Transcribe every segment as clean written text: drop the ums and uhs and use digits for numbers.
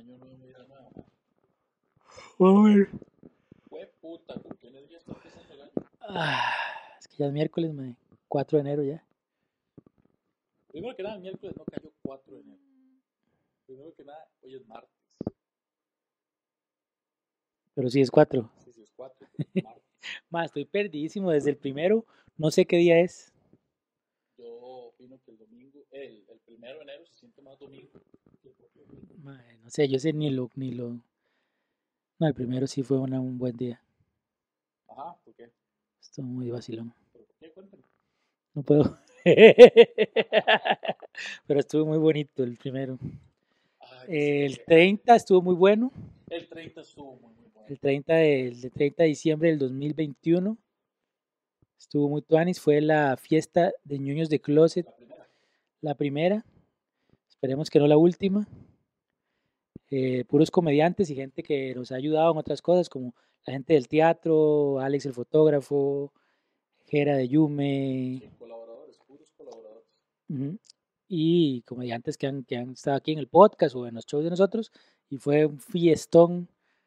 Año nuevo, vida nueva. Vamos a ver. Fue puta, ¿con qué energía está empezando el año? Es que ya es miércoles, mae. 4 de enero ya. Primero que nada, el miércoles no cayó 4 de enero. Primero que nada, hoy es martes. Pero sí es 4. Sí, sí, es 4. Martes. Mae, estoy perdidísimo desde el primero. No sé qué día es. Yo opino que el domingo, el 1 de enero se siente más domingo que el propio domingo. Mae, no sé, yo sé ni lo. No, el primero sí fue un buen día. Ajá, ¿por qué? Estuvo muy vacilón. ¿Pero por qué? Cuéntame. No puedo. Pero estuvo muy bonito el primero. Ay, El sí, 30 estuvo muy bueno. el 30 estuvo muy bueno. El 30 de diciembre del 2021 estuvo muy tuanis. Fue la fiesta de ñoños de closet, La primera. la primera. Esperemos que no la última. Puros comediantes y gente que nos ha ayudado en otras cosas, como la gente del teatro, Alex el fotógrafo, Jera de Yume, Sí, colaboradores, puros colaboradores. ujú, y comediantes que han estado aquí en el podcast o en los shows de nosotros. Y fue un fiestón.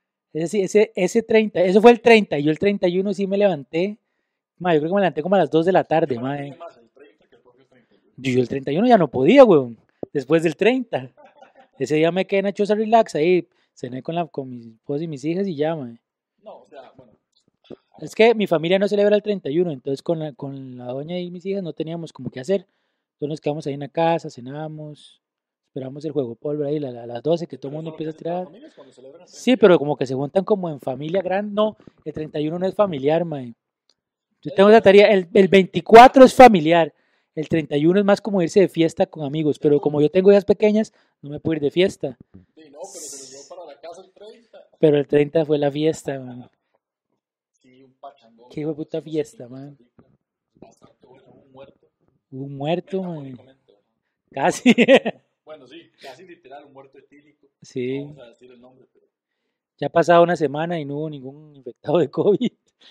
Ese 30, eso fue el 30, y yo el 31 sí me levanté. Yo creo que me levanté como a las 2 de la tarde, Yo me mae. tiene más el 30 que el propio 31. Yo el 31 ya no podía, weón. Después del 30. Ese día me quedé en la choza relax ahí. Cené con mi esposa y mis hijas y ya, mae. No, o sea, bueno. Es que mi familia no celebra el 31, entonces con la doña y mis hijas no teníamos como qué hacer. Entonces nos quedamos ahí en la casa, cenamos, esperamos el juego polvo ahí a las 12 que todo el Pero mundo eso es lo que empieza a hacen todas las tirar. familias cuando celebran el Sí, 31. pero como que se juntan como en familia grande. No, el 31 no es familiar, mae. Yo Es tengo esa más, tarea. El 24 es familiar. El 31 es más como irse de fiesta con amigos. Pero como yo tengo hijas pequeñas, no me puedo ir de fiesta. sí, no, pero se los llevó para la casa el 30. Pero el 30 fue la fiesta, man. Sí, un pachangón. Qué hijo de puta Hicimos aquí en fiesta, Costa man. Rica. Bastante bueno, un muerto. Hubo un muerto, man. Metafóricamente, ¿no? Casi. Bueno, sí, casi literal, un muerto etílico. No Sí. vamos a decir el nombre, pero Ya ha pasado una semana y no hubo ningún infectado de COVID.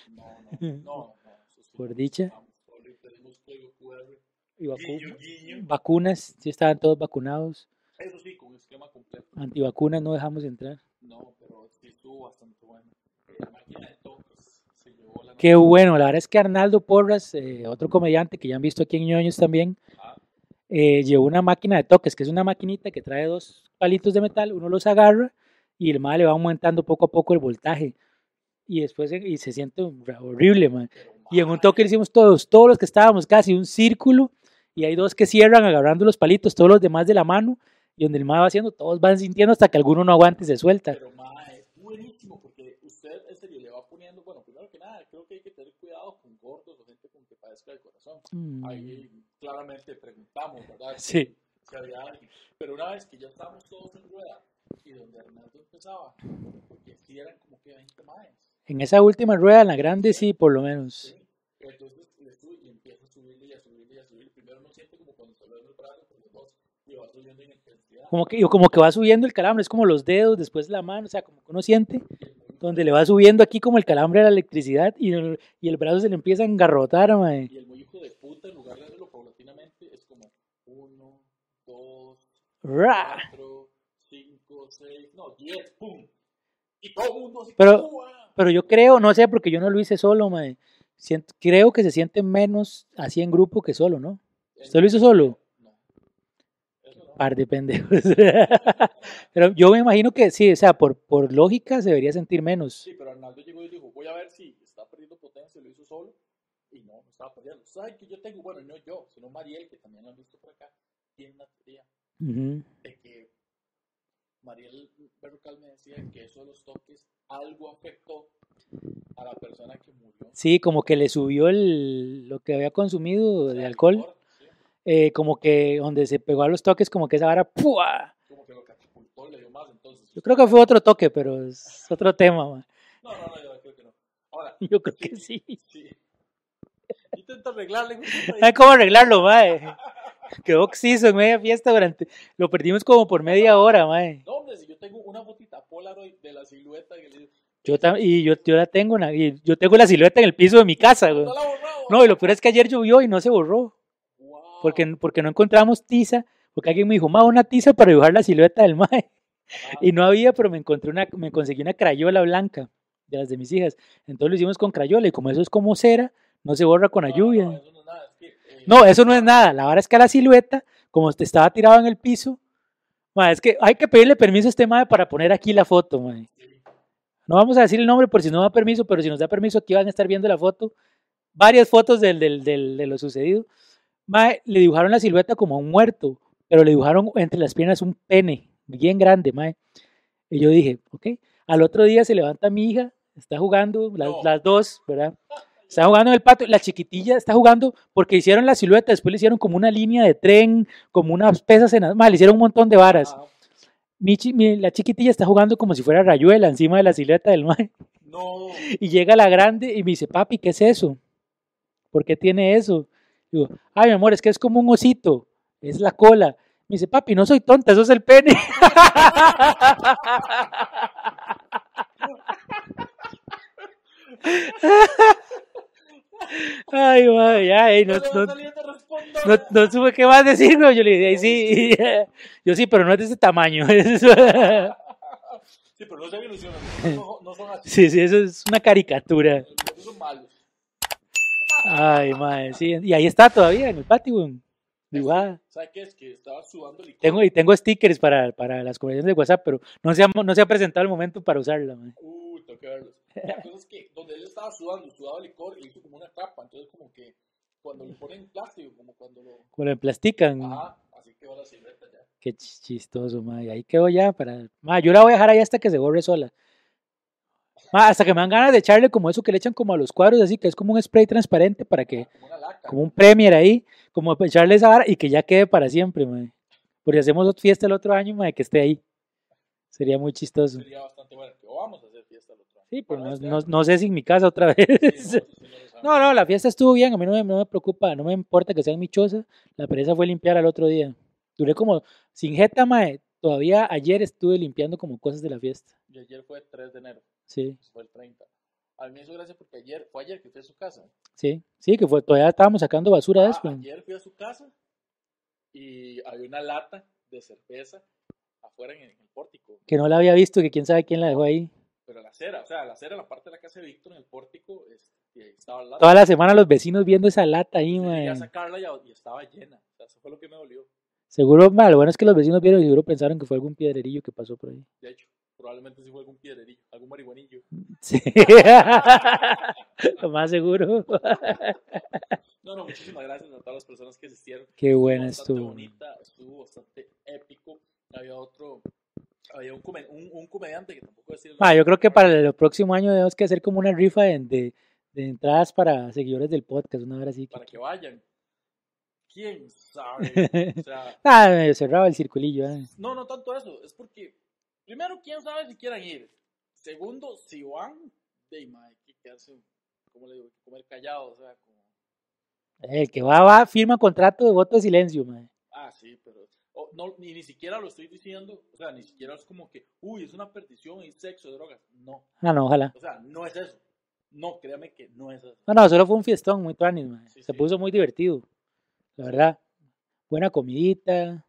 no, eso sí, Por no dicha. necesitamos. Solo pedimos código QR. Y Guiño, guiño. vacunas, sí estaban todos vacunados. Eso sí, con esquema completo. Antivacunas no dejamos entrar. No, pero sí estuvo bastante bueno. La máquina de toques se llevó la Qué noche. bueno, la verdad es que Arnaldo Porras, otro comediante que ya han visto aquí en Ñoños también, Ah, llevó una máquina de toques, que es una maquinita que trae 2 palitos de metal, uno los agarra y el mae le va aumentando poco a poco el voltaje. Y después y se siente horrible, man. pero Y en un toque lo hicimos todos los que estábamos casi un círculo, y hay 2 que cierran agarrando los palitos, todos los demás de la mano, y donde el mae va haciendo, todos van sintiendo hasta que alguno no aguante y se suelta. Pero mae, es buenísimo porque usted en serio le va poniendo, bueno, primero que nada, creo que hay que tener cuidado con gordos o gente con que padezca del corazón. Ahí claramente preguntamos, ¿verdad? Sí. Si había alguien. Pero una vez que ya estábamos todos en rueda y donde Arnaldo empezaba, porque sí eran como que 20 maes. En esa última rueda, en la grande, sí, por lo menos. Sí. Entonces le sube y empieza a subirle y a subirle y a subirle. Primero no siente como cuando se lo ve el brazo por los dos y va subiendo en intensidad. Como que va subiendo el calambre, es como los dedos, después la mano, o sea, como que uno siente, donde le va subiendo aquí como el calambre de la electricidad y el brazo se le empieza a engarrotar, mae. Y el muy hijo de puta, en lugar de hacerlo paulatinamente, es como 1, 2, Ra. 4, 5, 6, no, 10, ¡pum! Y todo el mundo así, Pero- ¡pua! Pero yo creo, no sé, porque yo no lo hice solo, mae. Creo que se siente menos así en grupo que solo, ¿no? ¿Usted lo hizo solo? No, eso no. Par de pendejos. Pero yo me imagino que sí, o sea, por lógica se debería sentir menos. Sí, pero Arnaldo llegó y dijo, voy a ver si está perdiendo potencia, lo hizo solo. Y no estaba perdiendo. ¿Sabes que yo tengo? Bueno, no yo, sino Mariel, que también lo han visto por acá, tiene una teoría Ujú. de que Mariel Berrocal me decía que eso de los toques algo afectó a la persona que murió. Sí, como que le subió lo que había consumido de alcohol. Sí, Como que donde se pegó a los toques, como que esa vara, ¡pua! como que lo catapultó y le dio más, entonces. Yo creo que fue otro toque, pero es otro tema, man. No, yo creo que no. Ahora, Yo creo que sí. Sí. Intenta arreglarle. No hay cómo arreglarlo, mae. Quedó oxiso en media fiesta lo perdimos como por media hora, mae. No, hombre, si yo tengo una fotita Polaroid de la silueta en el... Yo la tengo, y yo tengo la silueta en el piso de mi casa, güey. No la he borrado. No, y lo peor es que ayer llovió y no se borró. Wow. Porque no encontramos tiza, porque alguien me dijo, ma, una tiza para dibujar la silueta del mae. Y no había, pero me conseguí una crayola blanca de las de mis hijas. Entonces lo hicimos con crayola y como eso es como cera, no se borra con la lluvia. No, eso no es nada. No, eso no es nada. La verdad es que la silueta, como estaba tirado en el piso, es que hay que pedirle permiso a este mae para poner aquí la foto, mae. No vamos a decir el nombre por si no da permiso, pero si nos da permiso aquí van a estar viendo la foto. Varias fotos de lo sucedido. Mae, le dibujaron la silueta como a un muerto, pero le dibujaron entre las piernas un pene bien grande, mae. Y yo dije, ok. Al otro día se levanta mi hija, está jugando, las dos, ¿verdad? Está jugando en el patio, la chiquitilla está jugando porque hicieron la silueta, después le hicieron como una línea de tren, como unas pesas le hicieron un montón de varas. La chiquitilla está jugando como si fuera rayuela encima de la silueta del mae. No. Y llega la grande y me dice, papi, ¿qué es eso? ¿Por qué tiene eso? Digo, ay, mi amor, es que es como un osito, es la cola. Me dice, papi, no soy tonta, eso es el pene. Ay, madre, ya, no supe qué más decir, ¿no? Yo le dije, sí, yo sí, pero no es de ese tamaño. Sí, pero no se ilusionan, no son así. Sí, eso es una caricatura. Esos son malos. Ay, madre, sí, y ahí está todavía, en el patio, dibujada. ¿Sabes qué? Es que estaba sudando licor. Tengo stickers para las conversaciones de WhatsApp, pero no se ha presentado el momento para usarla, madre. Tengo que verlos. La cosa es que donde él estaba sudaba licor y hizo como una capa, entonces como que cuando le ponen plástico, como cuando lo emplastican. Ajá, así quedó la silueta ya. Qué chistoso, madre. Ahí quedó ya yo la voy a dejar ahí hasta que se borre sola. Hasta que me dan ganas de echarle como eso que le echan como a los cuadros, así que es como un spray transparente para que, como un Premier ahí, como echarle esa vara y que ya quede para siempre, madre. Porque hacemos otra fiesta el otro año, madre, que esté ahí. Sería muy chistoso. Sería bastante bueno, que vamos a hacer fiesta el otro año. Sí, pero no sé si en mi casa otra vez. Sí, no, la fiesta estuvo bien, a mí no me preocupa, no me importa que sea en mi choza. La pereza fue limpiar al otro día. Duré como, sin jeta, mae, todavía ayer estuve limpiando como cosas de la fiesta. Y ayer fue el 3 de enero. Sí. Fue el 30. A mí me hizo gracia porque fue ayer que fui a su casa. Sí, que todavía estábamos sacando basura de eso. Ayer fui a su casa y había una lata de cerveza afuera en el pórtico. Que no la había visto, que quién sabe quién la dejó ahí. Pero la acera, la parte de la casa de Víctor en el pórtico, y ahí estaba la lata. Toda la semana los vecinos viendo esa lata ahí, man. Llegué a sacarla y estaba llena. O sea, eso fue lo que me dolió. Seguro, lo bueno es que los vecinos vieron y seguro pensaron que fue algún piedrerillo que pasó por ahí. De hecho, probablemente sí fue algún piedrerillo, algún marihuanillo. Sí. Lo más seguro. No, muchísimas gracias a todas las personas que asistieron. Qué buena estuvo. Bonita, estuvo bastante épico. Había un comediante que tampoco decía. Yo creo que para el próximo año debemos que hacer como una rifa de entradas para seguidores del podcast, una hora así. Para que vayan. ¿Quién sabe? O sea, me cerraba el circulillo. No tanto eso. Es porque, primero, ¿quién sabe si quieran ir? Segundo, si van, hay que quedarse, ¿cómo le digo? Comer callado, o sea, como... El que va, firma contrato de voto de silencio, man. Sí, pero ni siquiera lo estoy diciendo, o sea, ni siquiera es como que, es una perdición, es sexo, drogas, no. No, ojalá. O sea, no es eso. No, créame que no es eso. No, solo fue un fiestón muy tuanis, man. Sí, Se puso muy divertido, la verdad. Buena comidita.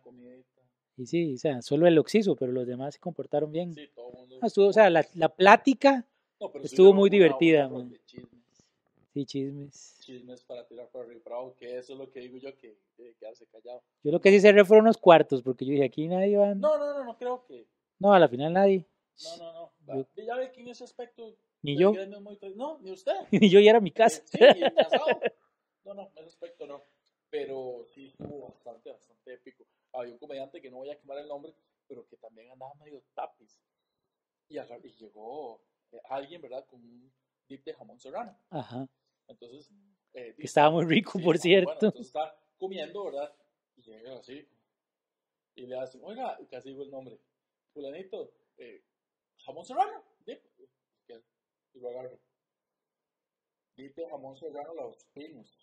Y sí, o sea, solo el Oxiso, pero los demás se comportaron bien. Sí, todo el mundo. O sea, la plática estuvo muy divertida, man. Sí, Chismes para tirar para arriba, bravo, que eso es lo que digo yo, que quedarse callado. Yo lo que sí cerré fueron unos cuartos, porque yo dije, aquí nadie va. No creo que. No, a la final nadie. No. Ya ve que en ese aspecto. Ni yo. No, ni usted. Ni yo, ya era mi casa. Sí, casado. No, en ese aspecto no. Pero sí estuvo bastante épico. Había un comediante que no voy a quemar el nombre, pero que también andaba medio tapiz. Y llegó alguien, ¿verdad? Con un dip de jamón serrano. Ajá. Entonces, estaba muy rico, por cierto. Bueno, entonces está comiendo, ¿verdad? Y llega así. Y le hacen, oiga, casi digo el nombre. Fulanito, jamón serrano, dip. Y lo agarro. Dip de jamón serrano, Los Pinos.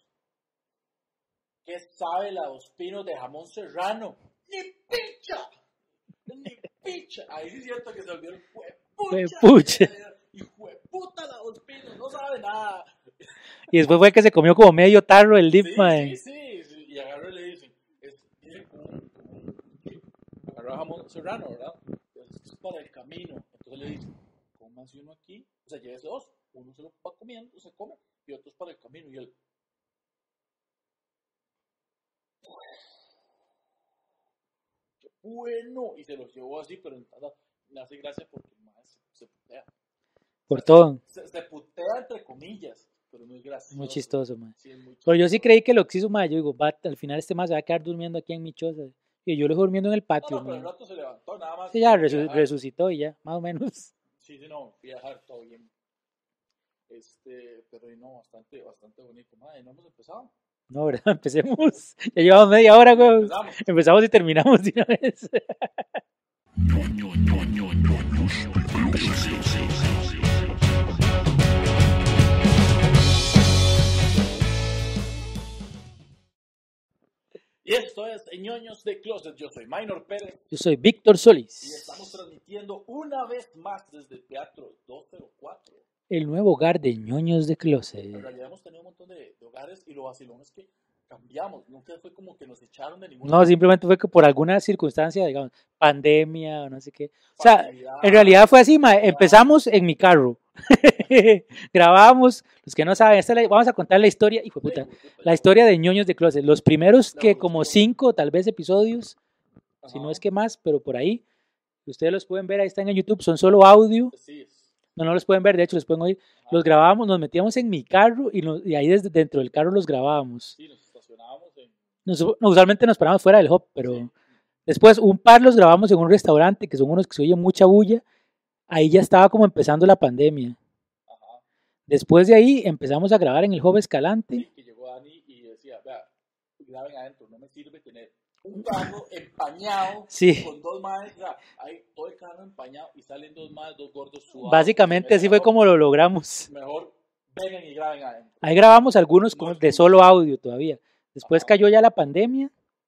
¿Qué sabe la Dos Pinos de jamón serrano? ¡Ni picha! Ahí sí es cierto que se olvidó el huepucha. Hijo de puta la Dos Pinos, no sabe nada. Y después fue que se comió como medio tarro el dip, man. Sí. Y agarró y le dicen, agarró jamón serrano, ¿verdad? para el camino. Entonces le dice, cómase uno aquí, o sea, llévese dos. Uno se lo va comiendo, se come, y otro es para el camino. Y él, qué bueno. Y se los llevó así, pero me hace gracia porque el maestro se putea. Por todo. Se putea entre comillas, pero no es gracioso. Muy chistoso, mae. Sí, es muy chistoso. Pero yo sí creí que lo que hizo, mae, yo digo, va, al final este mae se va a quedar durmiendo aquí en mi choza. Y yo lo dejé durmiendo en el patio, No, pero el mae. rato se levantó, nada más. Sí, ya fui a dejar. resucitó y ya, más o menos. Sí, no, fui a dejar todo bien. Pero no, bastante bonito. Madre, no hemos empezado. No, ¿verdad? Empecemos. Ya llevamos media hora, güey. Empezamos. Empezamos y terminamos de una vez. Y esto es Ñoños de Closet. Yo soy Minor Pérez. Yo soy Víctor Solís. Y estamos transmitiendo una vez más desde el Teatro 204. El nuevo hogar de Ñoños de En Closet. realidad hemos tenido un montón de hogares y lo vacilón es que cambiamos. Nunca fue como que nos echaron de ningún No, simplemente fue que por alguna circunstancia, digamos, pandemia o no sé qué. O sea, en realidad fue así, mae. Empezamos en mi carro. Grabábamos, los que no saben, vamos a contar la historia, hijo de puta, la historia de Ñoños de Closet. Los primeros que como 5 tal vez episodios, si no es que más, pero por ahí, ustedes los pueden ver, ahí están en YouTube, son solo audio. Sí. No los pueden ver, de hecho los pueden oír. Los grabábamos, nos metíamos en mi carro y ahí desde dentro del carro los grabábamos. Sí, nos estacionábamos en... Usualmente nos parábamos fuera del hub, pero Sí. después un par los grabamos en un restaurante, que son unos que se oye mucha bulla. Ahí ya estaba como empezando la pandemia. Ajá. Después de ahí empezamos a grabar en el hub Escalante. Sí, que llegó Dani y decía, vea, graben adentro, no me sirve tener un carro empañado Sí. con dos madres, o sea, hay todo el carro empañado y salen dos madres, dos gordos sudados. Básicamente así fue como lo logramos. Mejor vengan y graben adentro. Ahí grabamos algunos No es de solo audio todavía. Después Ajá. cayó ya la pandemia.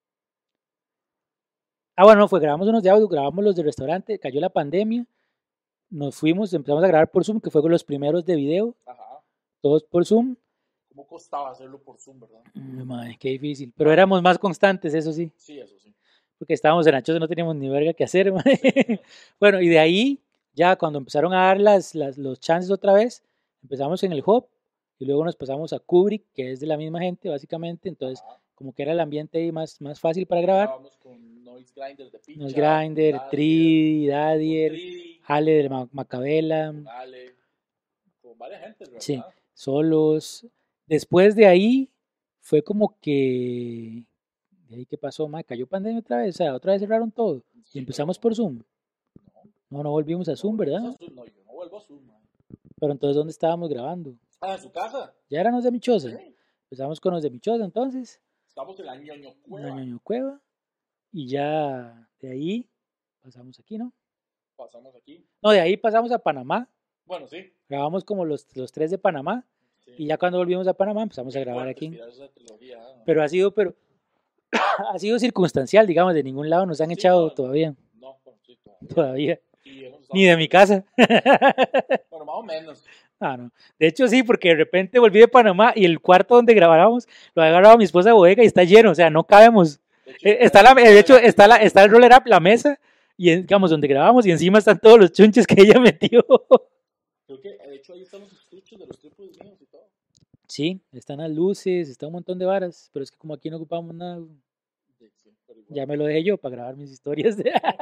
Bueno, no, grabamos unos de audio, grabamos los del restaurante, cayó la pandemia. Nos fuimos, empezamos a grabar por Zoom, que fue los primeros de video, Ajá. todos por Zoom. ¿Cómo costaba hacerlo por Zoom, verdad? Madre, qué difícil. Pero éramos más constantes, eso sí. Sí, eso sí. Porque estábamos en Anchos, no teníamos ni verga que hacer. Madre. Bueno, y de ahí, ya cuando empezaron a dar los chances otra vez, empezamos en el hub y luego nos pasamos a Kubrick, que es de la misma gente, básicamente. Entonces, Ajá. como que era el ambiente ahí más fácil para grabar. Grabamos con Noise Grinder de Picha. Noise Grinder, Tridi, Dadier, Ale de Macabela. Con Ale, con varias gente, ¿verdad? Sí, solos. Después de ahí fue como que... ¿De ahí qué pasó, ma? ¿Cayó pandemia otra vez? O sea, otra vez cerraron todo. Sí, Y empezamos por Zoom. No volvimos a Zoom, ¿verdad? No, yo no vuelvo a Zoom, man. Pero entonces, ¿dónde estábamos grabando? En su casa. Ya éramos de Michosa. Sí. Empezamos con los de Michosa, entonces. Estamos en la Ñoño Cueva. La Ñoño Cueva. Y ya de ahí pasamos aquí, ¿no? Pasamos aquí. No, de ahí pasamos a Panamá. Bueno, sí. Grabamos como los 3 de Panamá. Sí. Y ya cuando volvimos a Panamá empezamos a grabar fuerte, aquí. esa trilogía, ¿no? Pero ha sido circunstancial, digamos, de ningún lado nos han Sí, echado no, todavía. No, bueno, sí, Todavía. Y hemos estado- Ni de mi casa. Bueno, más o menos. Ah, no. De hecho, sí, porque de repente volví de Panamá y el cuarto donde grabábamos lo ha agarrado mi esposa de bodega y está lleno, o sea, no cabemos. De hecho, De hecho, está el roller up, la mesa, y digamos, donde grabamos, y encima están todos los chunches que ella metió. creo que, de hecho, ahí están los estuches de los trípodes míos y todo. Sí, están las luces, está un montón de varas, pero es que como aquí no ocupamos nada, Sí, pero igual. ya me lo dejé yo para grabar mis historias.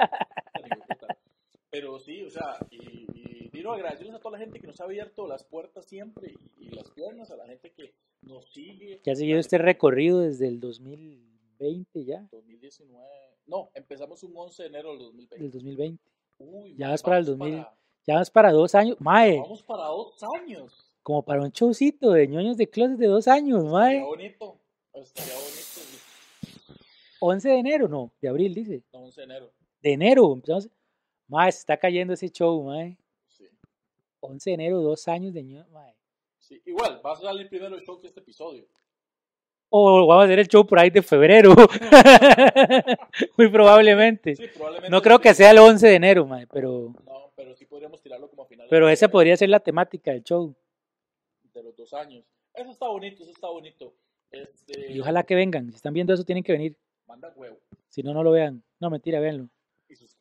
Pero sí, o sea, y no, agradecerles a toda la gente que nos ha abierto las puertas siempre y las piernas, a la gente que nos sigue. Que ha seguido este recorrido desde el 2020 ya, 2019. No, empezamos un 11 de enero del 2020. del 2020. Uy, Ya mae, vas para el vamos 2000. Ya vas para 2 años, mae, Vamos para 2 años. como para un showcito de Ñoños de Closet de 2 años, mae. Estaría bonito. Estaría bonito. 11 de enero, no, de abril dice. No, 11 de enero. De enero, empezamos. Mae, se está cayendo ese show, mae. Sí. 11 de enero, 2 años de Ñoños, mae. Sí. Igual, va a salir primero el show que este episodio. O vamos a hacer el show por ahí de febrero. Muy probablemente. Sí, probablemente. No creo que sea el 11 de enero, mae, pero No, pero sí podríamos tirarlo como a finales. pero de esa febrero, podría ser la temática del show. de los 2 años. Eso está bonito, eso está bonito. Y ojalá que vengan. Si están viendo eso, tienen que venir. Manda huevo Si no, no lo vean. No, mentira, véanlo. y suscríbete.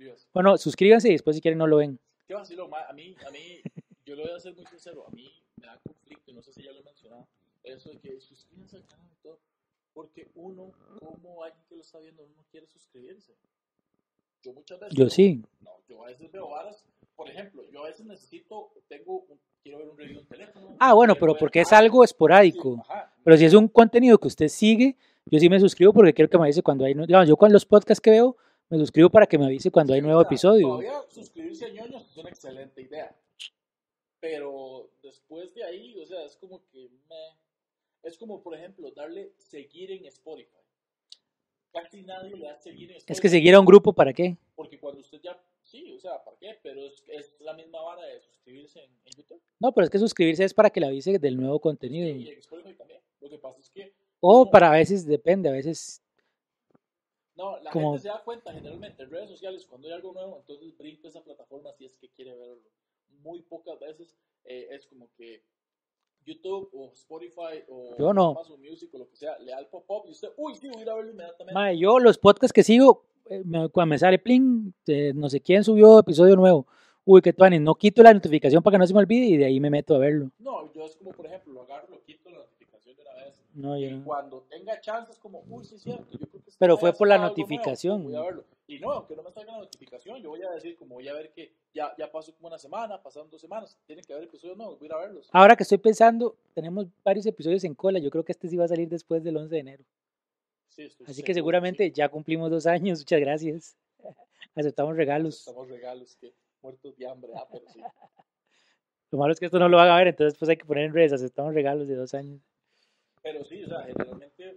suscríbase. Bueno, suscríbanse y después si quieren no lo ven. ¿Qué vacilo, ma? A mí, yo lo voy a ser muy sincero, a mí me da conflicto, y no sé si ya lo he mencionado, eso de que suscríbanse al canal y todo, porque uno, como alguien que lo está viendo, uno no quiere suscribirse. Yo muchas veces... Yo sí. No, yo a veces veo varas, por ejemplo, yo a veces quiero ver un review en teléfono. Ah, bueno, pero porque es algo esporádico. Sí, ajá. Pero si es un contenido que usted sigue, yo sí me suscribo porque quiero que me avise cuando hay... Digamos, yo con los podcasts que veo, me suscribo para que me avise cuando hay Sí, nuevo o sea, episodio. Todavía suscribirse a ñoños es una excelente idea. Pero después de ahí, o sea, es como que es como, por ejemplo, darle seguir en Spotify. Casi nadie le da seguir en Spotify. Es que seguir a un grupo, ¿para qué? Porque cuando usted ya, sí, o sea, ¿para qué? Pero es la misma vara de suscribirse en YouTube. No, pero es que suscribirse es para que le avise del nuevo contenido. Sí, y en Spotify también. Lo que pasa es que... O para a veces, depende, a veces... No, la como... gente se da cuenta generalmente en redes sociales cuando hay algo nuevo, entonces brinca esa plataforma si es que quiere verlo. Muy pocas veces es como que YouTube o Spotify o yo no. Amazon Music o lo que sea, le da el pop-up y usted, uy, sí, voy a ir a verlo inmediatamente. Mae, yo los podcasts que sigo, cuando me sale pling, no sé quién subió episodio nuevo. Uy, qué tuanis, no quito la notificación para que no se me olvide y de ahí me meto a verlo. No, yo es como, por ejemplo, lo agarro, lo quito la notificación de una vez. No, yo y no. cuando tenga chance es como, uy, sí es cierto, yo creo que pero fue por la algo notificación. Nuevo, voy a verlo. Y no, aunque no me salga la notificación, yo voy a decir, como voy a ver que ya pasó como una semana, pasaron 2 semanas, tienen que haber episodios nuevos, voy a ir a verlos. Ahora que estoy pensando, tenemos varios episodios en cola, yo creo que este sí va a salir después del 11 de enero. Sí, así que seguramente sí. Ya cumplimos 2 años, muchas gracias. Aceptamos regalos. Aceptamos regalos, que muertos de hambre, pero sí. Lo malo es que esto no lo van a ver, entonces pues hay que poner en redes, aceptamos regalos de 2 años. Pero sí, o sea, generalmente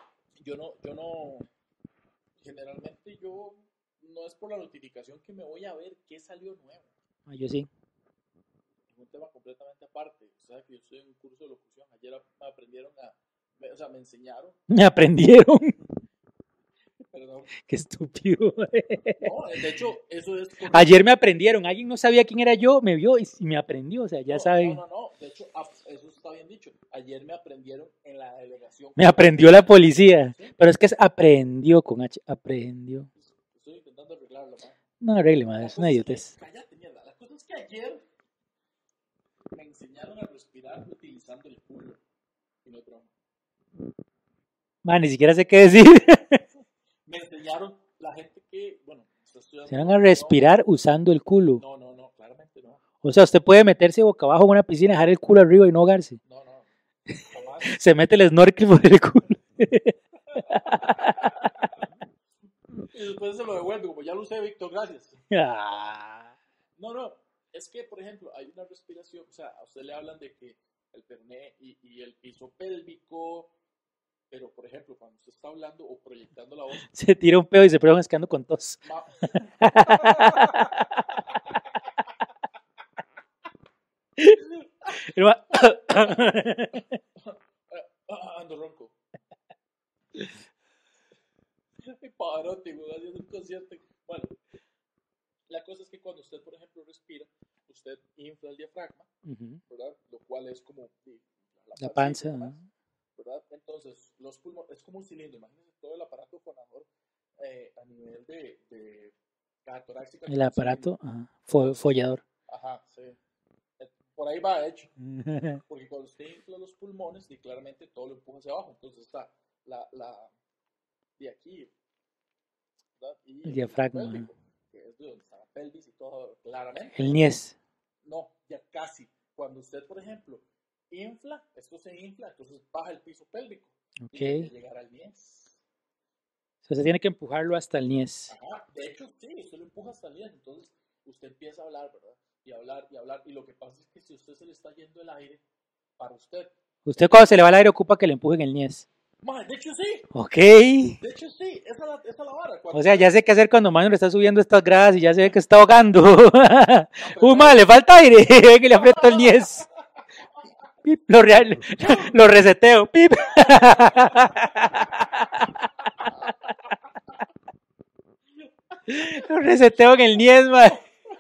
generalmente yo no es por la notificación que me voy a ver qué salió nuevo. Yo sí. Es un tema completamente aparte. O sea, que yo estoy en un curso de locución. Ayer me aprendieron me enseñaron. Me aprendieron. Perdón. Qué estúpido. No, de hecho, eso es... Ayer me aprendieron. Alguien no sabía quién era yo, me vio y me aprendió. O sea, ya sabe. No. De hecho, eso está bien dicho. Ayer me aprendieron en la delegación. Me aprendió la policía. ¿Sí? Pero es que es aprendió con H. Aprendió. Estoy intentando arreglarlo, man. No arregle, madre. Es una idiotez. Cállate, mierda. La cosa es que ayer me enseñaron a respirar utilizando el culo. Y no es broma. Man, ni siquiera sé qué decir. Me enseñaron la gente que, bueno, está estudiando. Se van a respirar usando el culo. No, claramente no. O sea, usted puede meterse boca abajo en una piscina, dejar el culo arriba y no ahogarse. No. Jamás. Se mete el snorkel por el culo. Y después se lo devuelve, como ya lo usé, Víctor, gracias. No. Es que, por ejemplo, hay una respiración, o sea, a usted le hablan de que el perné y el piso pélvico, pero, por ejemplo, cuando usted está hablando o proyectando la voz... Se tira un pedo y se prueba quedando con tos. Ando ronco. Pavarotti, haciendo un concierto. Bueno, la cosa es que cuando usted, por ejemplo, respira, usted infla el diafragma, ¿verdad? Lo cual es como la panza, ¿verdad? Entonces, los pulmones, es como un cilindro, imagínense todo el aparato fonador a nivel de caja torácica. El aparato follador. Ajá, sí. Por ahí va, de hecho. Porque cuando usted infla los pulmones, y claramente todo lo empuja hacia abajo. Entonces está de aquí, ¿verdad? Y el diafragma. El pélvico, que es de donde está la pelvis y todo, claramente. El niés. No, ya casi. Cuando usted, por ejemplo, infla, esto se infla, entonces baja el piso pélvico. Ok. Y tiene que llegar al niés. O sea, se tiene que empujarlo hasta el niés. Ajá, de hecho, sí, usted lo empuja hasta el niés. Entonces, usted empieza a hablar, ¿verdad? Y hablar. Y lo que pasa es que si usted se le está yendo el aire, para usted. Usted cuando se le va el aire ocupa que le empujen el niés. Man, de hecho, sí. Ok. De hecho, sí. Esa es la vara. O sea, ya sé qué hacer cuando Manu le está subiendo estas gradas y ya se ve que está ahogando. Man, le falta aire. Que le aprieto el niés. Pip, lo reseteo. Pip. Lo reseteo en el niés, man.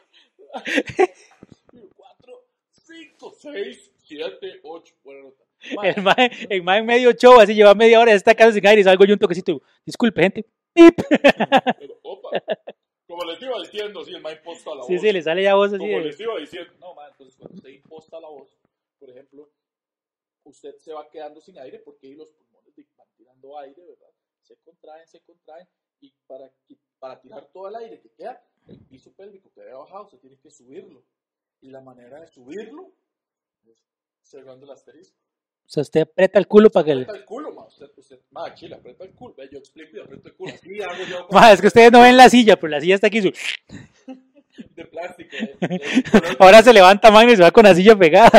4, 5, 6, 7, 8. Buena nota. El man en medio show, así lleva media hora, está casi sin aire y salgo yo un toquecito. Disculpe, gente. ¡Pip! Pero, opa, Como les iba diciendo, sí, el mae imposta la voz. Sí, le sale ya voz así. Como les iba diciendo. No, mae, entonces cuando usted imposta la voz, por ejemplo, usted se va quedando sin aire porque ahí los pulmones van tirando aire, ¿verdad? Se contraen, y para tirar todo el aire que queda, el piso pélvico que había bajado, usted tiene que subirlo. Y la manera de subirlo es cerrando el asterisco. O sea, usted aprieta el culo para que Aprieta el culo, ma. Usted, chile, aprieta el culo. Ve, yo explico y aprieto el culo. Así hago yo. Es que ustedes no ven la silla, pero la silla está aquí. De plástico. Ahora se levanta, man, y se va con la silla pegada.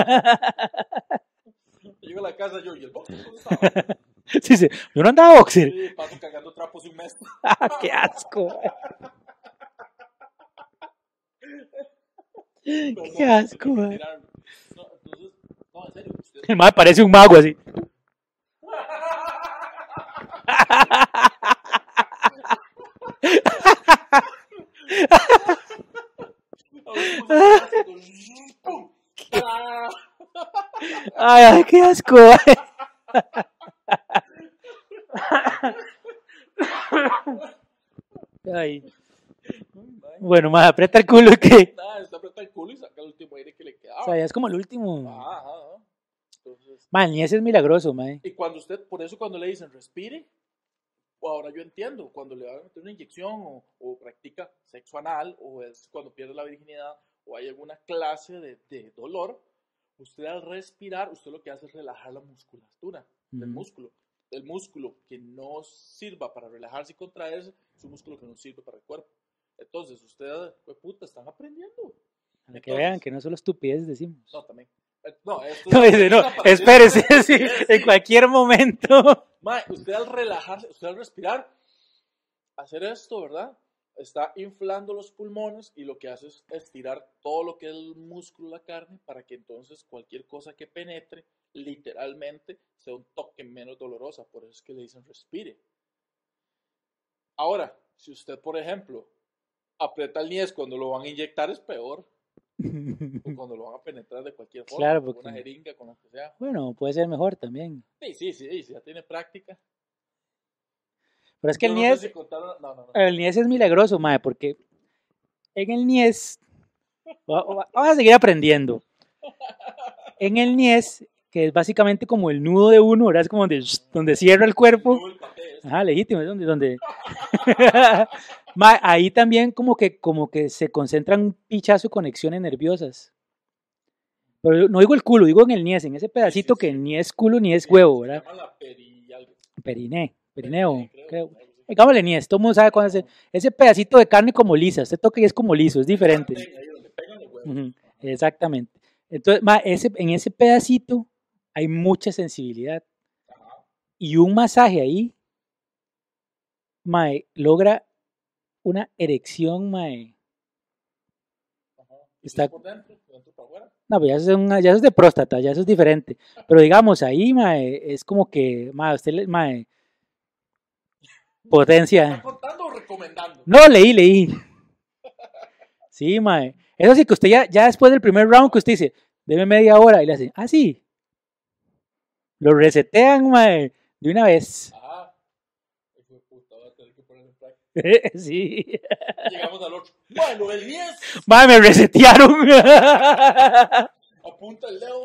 Llego a la casa yo, ¿y el boxer dónde estaba? Sí, yo no andaba boxer. Sí, paso cagando trapos un mes. ¡Qué asco! ¡Qué asco, man! No, entonces, no, en serio. El man parece un mago así. Ay, qué asco. Ay. Bueno, más aprieta el culo que. Está aprieta el culo y saca el último aire que le quedaba. O sea, ya es como el último. Entonces, Man, ni ese es milagroso, man. Y cuando usted, por eso cuando le dicen respire, ahora yo entiendo, cuando le van a meter una inyección o practica sexo anal o es cuando pierde la virginidad o hay alguna clase de dolor, usted al respirar, usted lo que hace es relajar la musculatura del músculo. El músculo que no sirva para relajarse y contraerse es un músculo que no sirve para el cuerpo. Entonces, ustedes, pues puta, están aprendiendo. Para que vean que no solo estupidez decimos. No, también. No, espérese, sí, en cualquier momento. Mae, usted al relajarse, usted al respirar, hacer esto, ¿verdad? Está inflando los pulmones y lo que hace es estirar todo lo que es el músculo, la carne, para que entonces cualquier cosa que penetre, literalmente, sea un toque menos dolorosa. Por eso es que le dicen respire. Ahora, si usted, por ejemplo, aprieta el niés cuando lo van a inyectar, es peor. O cuando lo van a penetrar de cualquier forma, claro, con una jeringa, con lo que sea. Bueno, puede ser mejor también. Sí, si ya tiene práctica. Pero es que el niés, el niés es milagroso, mae, porque en el niés, vamos a seguir aprendiendo. En el niés, que es básicamente como el nudo de uno, ¿verdad? Es como donde cierra el cuerpo. Ajá, legítimo, es donde. Ahí también como que se concentran un pichazo de conexiones nerviosas. Pero no digo el culo, digo en el niés, en ese pedacito que ni es culo ni es huevo, ¿verdad? Se llama Perineo, creo. Digámosle niés, todo el mundo sabe cuándo es ese pedacito de carne como lisa, usted toca y es como liso, es diferente. Exactamente. Entonces, en ese pedacito hay mucha sensibilidad. Y un masaje ahí, logra una erección, Está... por dentro para afuera. No, pues ya eso es de próstata, ya eso es diferente. Pero digamos, ahí, es como que, usted, potencia. ¿Está contando o recomendando? No, leí. Sí, eso sí que usted ya después del primer round que usted dice, deme media hora, y le hace, sí. Lo resetean, de una vez. Puta, voy a tener que poner en práctica. Sí. Llegamos al otro. Bueno, el 10. Me resetearon. Apunta el dedo,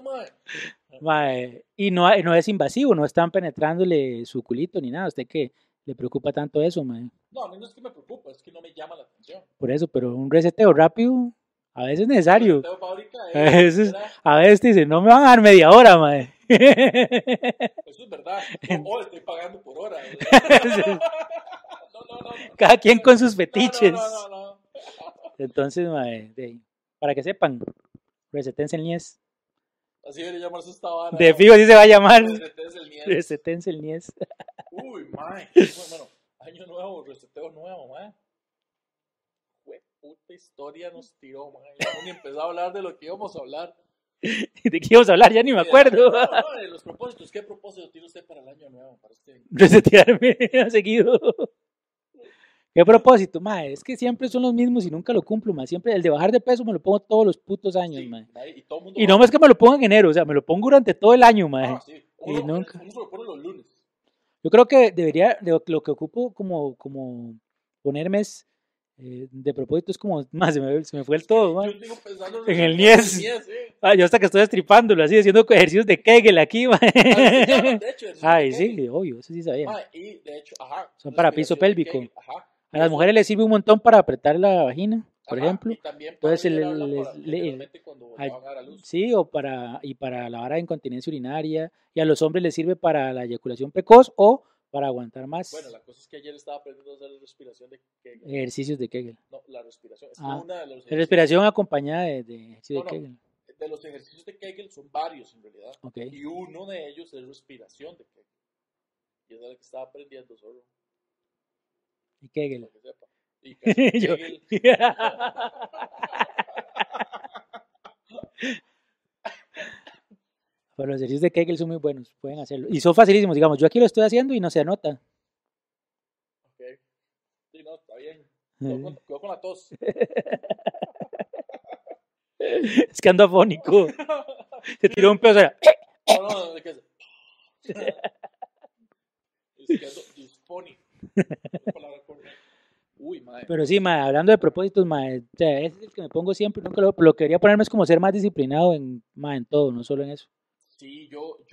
Y no es invasivo, no están penetrándole su culito ni nada. ¿A usted qué le preocupa tanto eso, No, a mí no es que me preocupa, es que no me llama la atención. Por eso, pero un reseteo rápido a veces es necesario. Un reseteo fábrica a veces dice, no me van a dar media hora, Eso es verdad. Estoy pagando por hora. No. Cada quien con sus fetiches. No. Entonces, para que sepan, resetense el niés. Así debería llamarse esta vara. De fijo, así se va a llamar. Resetense el niés. Uy, bueno, año nuevo, reseteo nuevo, puta historia nos tiró, ya ni empezó a hablar de lo que íbamos a hablar. ¿De qué íbamos a hablar? Ya ni me acuerdo. No, de los propósitos. ¿Qué propósito tiene usted para el año nuevo? Para este... Resetearme seguido. ¿Qué propósito? Es que siempre son los mismos y nunca lo cumplo, siempre el de bajar de peso me lo pongo todos los putos años, y no es que me lo ponga en enero, o sea, me lo pongo durante todo el año, Sí. Y nunca. Uno se lo pone los lunes. Yo creo que debería, lo que ocupo como ponerme es De propósito es como, más se me fue el todo, Yo man. digo pensando En el en Nies. Yo hasta que estoy estripándolo, así, haciendo ejercicios de Kegel aquí, man. Así se llaman, de hecho, ejercicios de Ay, Kegel. sí, obvio, eso sí sabía. Ma, y de hecho, ajá, Son para piso respiración de pélvico. Kegel, ajá. A Y las eso, mujeres les sirve un montón para apretar la vagina, por ajá, ejemplo. y también para Entonces, liberarla para, generalmente cuando le ay, van a dar a luz. sí, y para la vara de incontinencia urinaria. Y a los hombres les sirve para la eyaculación precoz o para aguantar Bueno, más la cosa es que ayer estaba aprendiendo a hacer respiración de Kegel. ejercicios de Kegel. No, la respiración. Es que Ah, una de los la ejercicios. respiración acompañada de ejercicio No, de no. Kegel. De los ejercicios de Kegel son varios en realidad. Ok. Y uno de ellos es respiración de Kegel. Y es la que estaba aprendiendo solo, Y Kegel. para que sepa. Y casi Yo. Kegel. Pero los ejercicios de Kegel son muy buenos, pueden hacerlo. Y son facilísimos, digamos, yo aquí lo estoy haciendo y no se anota. Ok. Sí, no, está bien. Cuidado con la tos. Es que ando afónico. Se tiró un pedo. No, no, es que es que ando dispónico. Es palabra correcta. Uy, madre. Pero sí, ma, hablando de propósitos, ma, o sea, ese es el que me pongo siempre, nunca lo que quería ponerme es como ser más disciplinado en todo, no solo en eso. Sí,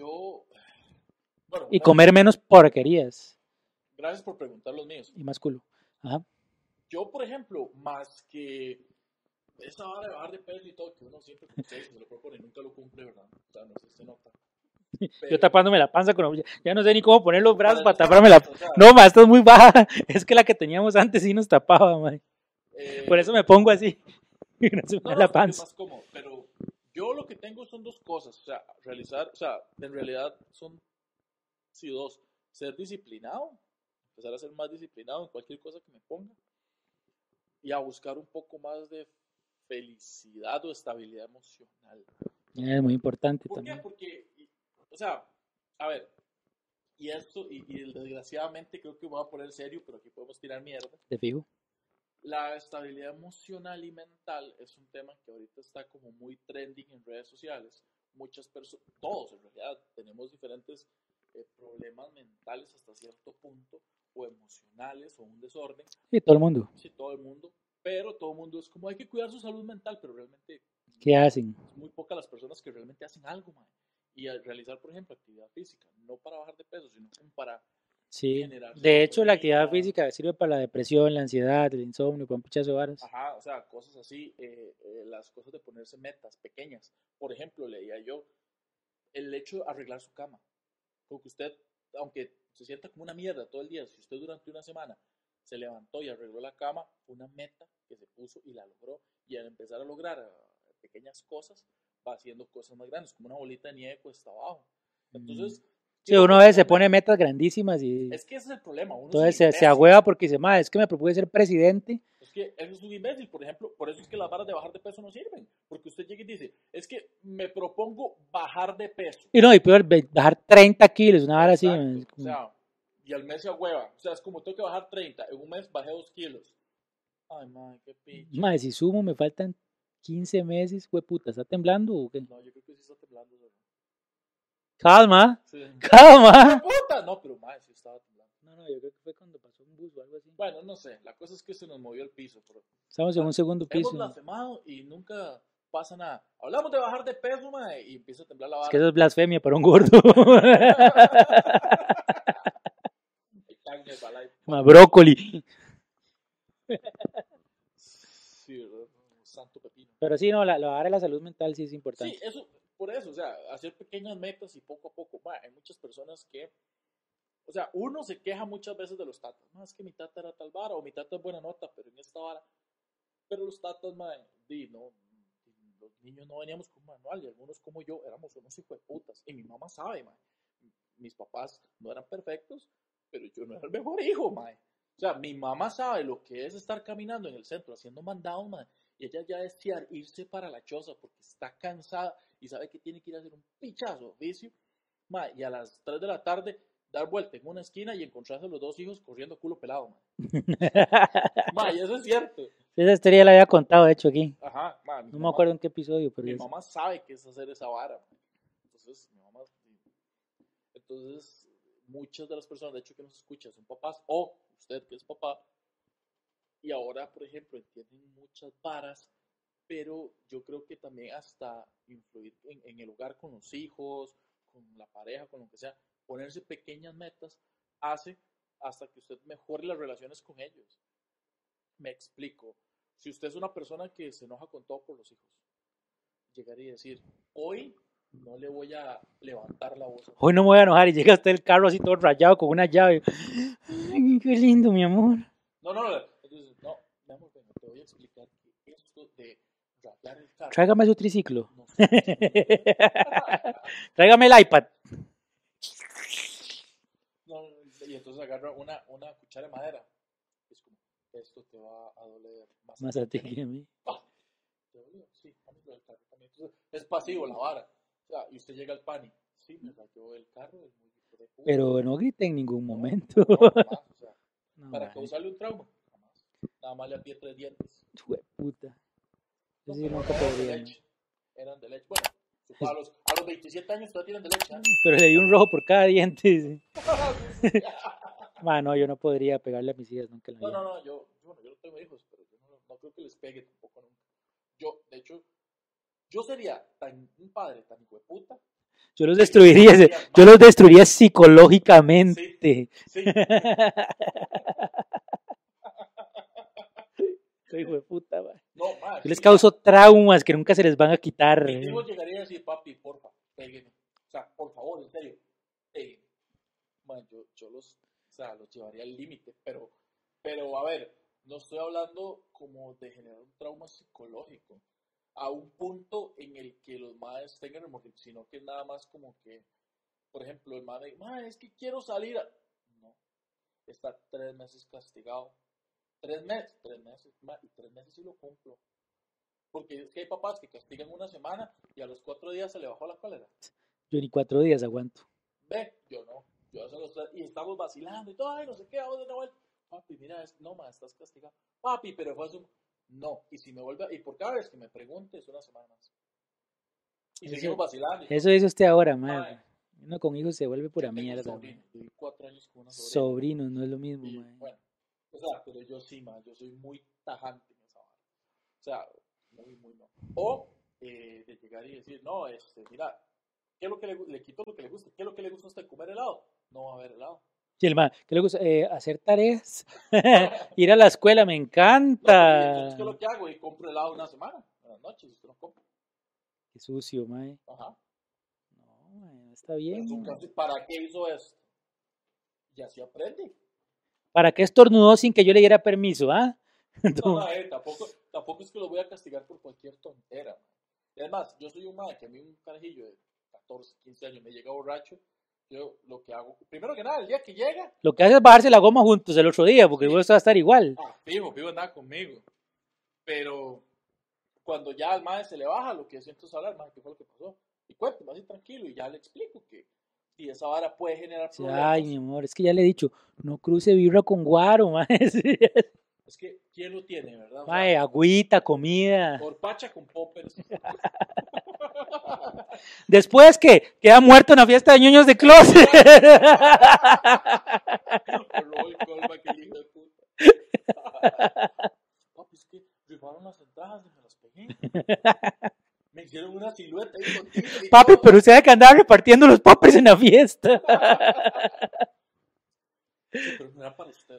bueno, Y comer menos porquerías gracias por preguntar los míos. y más culo. Ajá. Yo, por ejemplo, más que esa hora de bajar de peso y todo, que uno siempre como se lo propone y nunca lo cumple, ¿verdad? O sea, no sé si se nota. Yo tapándome la panza con ya no sé ni cómo poner los brazos para Para taparme la. o sea, No, ma, esta es muy baja. Es que la que teníamos antes sí nos tapaba, ma. Por eso me pongo así. Y no se me da no, la es porque es panza. más cómodo, pero yo lo que tengo son dos cosas, o sea, o sea, en realidad son, sí, dos, ser disciplinado, empezar a ser más disciplinado en cualquier cosa que me ponga, y a buscar un poco más de felicidad o estabilidad emocional. Es muy importante ¿Por qué? también. Porque, o sea, a ver, y esto, y desgraciadamente creo que me voy a poner serio, pero aquí podemos tirar mierda. Te fijo. La estabilidad emocional y mental es un tema que ahorita está como muy trending en redes sociales. Muchas personas, todos en realidad, tenemos diferentes problemas mentales hasta cierto punto, o emocionales, o un desorden. Sí, todo el mundo. Sí, todo el mundo, pero todo el mundo es como hay que cuidar su salud mental, pero realmente ¿Qué hacen? es muy pocas las personas que realmente hacen algo, man. Y al realizar, por ejemplo, actividad física, no para bajar de peso, sino como para Sí. generar De hecho, la actividad serotonina. física sirve para la depresión, la ansiedad, el insomnio, para un pichazo de varas. Ajá, o sea, cosas así, las cosas de ponerse metas pequeñas. Por ejemplo, leía yo el hecho de arreglar su cama. Porque usted, aunque se sienta como una mierda todo el día, si usted durante una semana se levantó y arregló la cama, fue una meta que se puso y la logró. Y al empezar a lograr pequeñas cosas, va haciendo cosas más grandes, como una bolita de nieve cuesta abajo. Entonces, ¿qué Sí, es lo uno que a veces se propone? pone metas grandísimas y Es que ese es el problema, uno es un entonces se imbécil. agüeva porque dice, ma, es que me propuse ser presidente. Es que él es un imbécil, por ejemplo, por eso es que las varas de bajar de peso no sirven. Porque usted llega y dice, es que me propongo bajar de peso. Y no, y peor, bajar 30 kilos, una vara así. Exacto, Es o como, sea, y al mes se hueva. O sea, es como tengo que bajar 30, en un mes bajé 2 kilos. Ay, madre, qué picha. ma, si sumo me faltan 15 meses, puta, ¿está temblando o qué? No, yo creo que sí está temblando. Solo. Calma, Sí. ¡Qué calma. puta! No, pero madre, sí estaba temblando. No, yo creo que fue cuando pasó un bus o algo así. Bueno, no sé, la cosa es que se nos movió el piso. Pero, Estamos en un segundo hemos piso. blasfemado y nunca pasa nada. Hablamos de bajar de peso, madre, y empieza a temblar la Es que vara. eso es blasfemia para un gordo. Ma, brócoli. Sí, ¿verdad? Santo pepino. Pero sí, no, la vara de la salud mental sí es Sí, importante. eso, por eso, o sea, hacer pequeñas metas y poco a poco. Bueno, hay muchas personas que, o sea, uno se queja muchas veces de los tatas. No, es que mi tata era tal vara o mi tata es buena nota, pero en esta vara. Pero los tatas, man, no, los niños no veníamos con un manual y algunos como yo éramos unos hijos de putas. Y mi mamá sabe, man. Mis papás no eran perfectos, pero yo no era el mejor hijo, man. O sea, mi mamá sabe lo que es estar caminando en el centro haciendo mandados, man. Y ella ya desear irse para la choza porque está cansada y sabe que tiene que ir a hacer un pichazo de oficio. Ma, y a las 3 de la tarde dar vuelta en una esquina y encontrarse a los dos hijos corriendo culo pelado. Ma, ma y eso es cierto. Esa historia ya la había contado, de hecho, aquí. Ajá, ma, No me acuerdo en qué episodio, pero mi mamá sabe que es hacer esa vara. Ma. Entonces, muchas de las personas, de hecho, que nos escuchan son papás, o usted que es papá, y ahora, por ejemplo, entienden muchas varas, pero yo creo que también hasta influir en el hogar con los hijos, con la pareja, con lo que sea, ponerse pequeñas metas, hace hasta que usted mejore las relaciones con ellos. Me explico. Si usted es una persona que se enoja con todo por los hijos, llegar y decir, hoy no le voy a levantar la voz. Hoy no me voy a enojar y llega hasta el carro así todo rayado con una llave. Ay, qué lindo, mi amor. No, entonces, no, mi amor, venga, te voy a explicar que esto de rayar el carro. Tráigame su triciclo. No sé. Tráigame el iPad. No, y entonces agarra una cuchara de madera. Es como, esto te va a doler Más a ti que a mí. ¿Te dolió? Sí, a mí me rayó el carro también. Entonces, es pasivo la vara. O sea, y usted llega al pan y, sí, me rayó el carro, es muy hijo de puta. Pero no grité en ningún momento. No, jamás, o sea, No, para man. causarle un trauma, jamás. Nada más le apié 3 dientes. Jue puta. Yo No, sí pero nunca eran de podría. leche. Eran de leche. Bueno, a los 27 años todavía tienen de leche. ¿eh? Pero le di un rojo por cada diente. Mano, yo no podría pegarle a mis hijas nunca en la vida. No, yo no tengo hijos, pero yo no creo que les pegue tampoco nunca. Yo, de hecho, yo sería un padre tan hijo de puta. Yo los destruiría psicológicamente. Sí. Soy hijo de puta, man. No, man, Yo les causo traumas que nunca se les van a quitar. Mis hijos llegarían a decir, papi, porfa, pégueme. O sea, por favor, en serio, pégueme. Man, yo los llevaría al límite, pero a ver, no estoy hablando como de generar un trauma psicológico a un punto en el que los madres tengan remordimiento, sino que es nada más como que, por ejemplo, el madre, es que quiero salir. No, está 3 meses castigado. 3 meses, y 3 meses sí lo cumplo. Porque es que hay papás que castigan una semana y a los 4 días se le bajó la cólera. Yo ni 4 días aguanto. Ve, yo no. Yo hace los 3 y estamos vacilando y todo, ay, no sé qué, vamos de una vuelta. Papi, mira, no, ma, estás castigado. Papi, pero fue un... No, y si me vuelve, y por cada vez que me pregunte es una semana más. Y Eso- seguimos vacilando. Eso dice usted ahora, Mae, man. Uno con hijos se vuelve pura yo tengo un mierda. sobrino, viví 4 años con una sobrina. Sobrinos, no es lo mismo, Y, man. bueno, o sea, pero yo sí, man, yo soy muy tajante en esa vara. O sea, muy no. O de llegar y decir, no, mira, ¿qué es lo que le quito lo que le gusta? ¿Qué es lo que le gusta a usted? ¿Comer helado? No va a haber helado. Y el man, ¿qué le gusta? Hacer tareas. Ir a la escuela, me encanta. Entonces, ¿qué es lo que hago? Y compro helado una semana, buenas noches, usted no compra. Qué sucio, man. Ajá. No, man, está bien. Entonces, ¿para qué hizo esto? Y así aprende. ¿Para qué estornudó sin que yo le diera permiso, ah? No, tampoco es que lo voy a castigar por cualquier tontera. Man. Y además, yo soy un madre que a mí un carajillo de 14, 15 años me llega borracho. Yo lo que hago, primero que nada, el día que llega, Lo que hace es bajarse la goma juntos el otro día, porque vos vas a estar igual. fijo andaba conmigo. Pero cuando ya al madre se le baja, lo que siento es hablar, madre, ¿qué fue lo que pasó? Y cuénteme así tranquilo y ya le explico que si esa vara puede generar problemas. Ay, mi amor, es que ya le he dicho, no cruce birra con guaro, man. Es que, ¿quién lo tiene, verdad? O sea, Mae, agüita, comida. Corpacha con poppers. Después que queda muerto en la fiesta de ñoños de closet. Por Roy Colma, que hijo de puta. Papi, es que rifaron las entradas y me las pegué. Me hicieron una silueta ahí contigo. Papi, pero usted sabe que andaba repartiendo los poppers en la fiesta. Sí, pero no era para usted.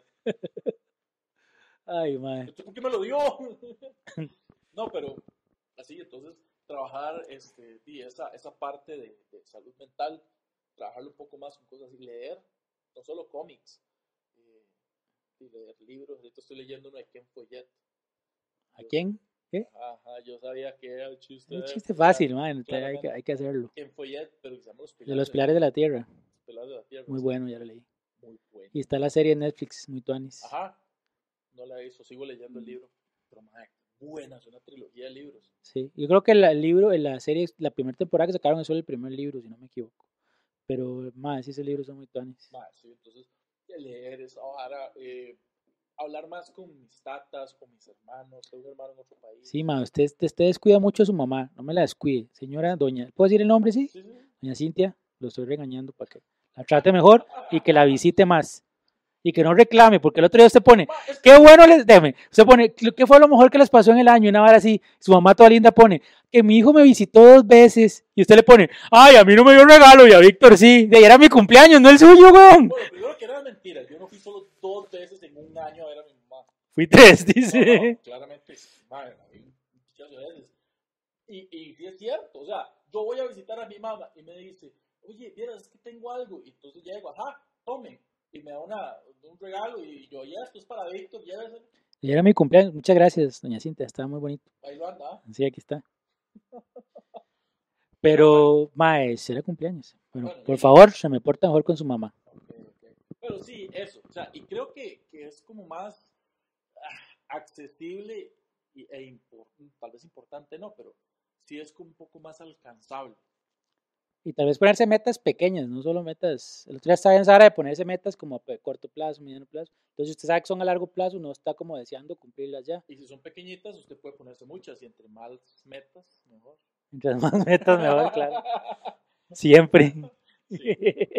Ay, mae. ¿Por qué me lo dio? No, pero así, entonces, trabajar esa parte de salud mental, trabajarlo un poco más con cosas así, leer, no solo cómics, y leer libros. Ahorita estoy leyendo uno de Ken Follett. ¿A quién? ¿Qué? Ajá, yo sabía que era el chiste. Un chiste fácil, man. Claramente. Hay que hacerlo. Ken Follett, pero que se llama Los Pilares De los pilares de la tierra. Los Pilares de la Tierra. Muy sí. bueno, ya lo leí. Muy bueno. Y está la serie en Netflix, muy tuanis. Ajá, no la he visto, sigo leyendo el libro. Pero, madre, buena, es una trilogía de libros. Sí, yo creo que el libro, en la serie, la primera temporada que sacaron es solo el primer libro, si no me equivoco. Pero, más, sí, ese libro son muy tuanis. Madre, sí, entonces, leer esa vara, hablar más con mis tatas, con mis hermanos. Tengo un hermano en otro país. Sí, ma, usted descuida mucho a su mamá, no me la descuide. Señora doña, ¿puedo decir el nombre, sí? Sí. Doña Cintia, lo estoy regañando para que la trate mejor y que la visite más. y que no reclame, porque el otro día usted pone, Ma, es qué bueno les, déjeme, usted pone, ¿qué fue lo mejor que les pasó en el año? Una vara así, su mamá toda linda pone, que mi hijo me visitó 2 veces, y usted le pone, ay, a mí no me dio un regalo, y a Víctor sí, de ahí era mi cumpleaños, no el suyo, weón. Bueno, primero que era mentira. Yo no fui solo 2 veces en un año a ver a mi mamá. Fui 3, No, dice. claramente, madre, a mí muchas veces. Y sí es cierto, o sea, yo voy a visitar a mi mamá y me dice, oye, vieras, es que tengo algo. Y entonces llego, ajá, tome. Y me da un regalo y yo, ya, esto es para Víctor, llévese. Y era mi cumpleaños, muchas gracias, doña Cintia, estaba muy bonito. Ahí lo anda. Sí, aquí está. Pero bueno, Pero, mae, será cumpleaños. Bueno, bueno, por favor, se me porta mejor con su mamá. ok. Pero sí, eso, o sea, y creo que es como más accesible tal vez importante, no, pero sí es como un poco más alcanzable. Y tal vez ponerse metas pequeñas, no solo metas. El otro día estaba en Sara de ponerse metas como a corto plazo, mediano plazo. Entonces usted sabe que son a largo plazo, no está como deseando cumplirlas ya. Y si son pequeñitas, usted puede ponerse muchas y entre más metas, mejor. Mientras más metas, mejor, claro. Siempre. Sí.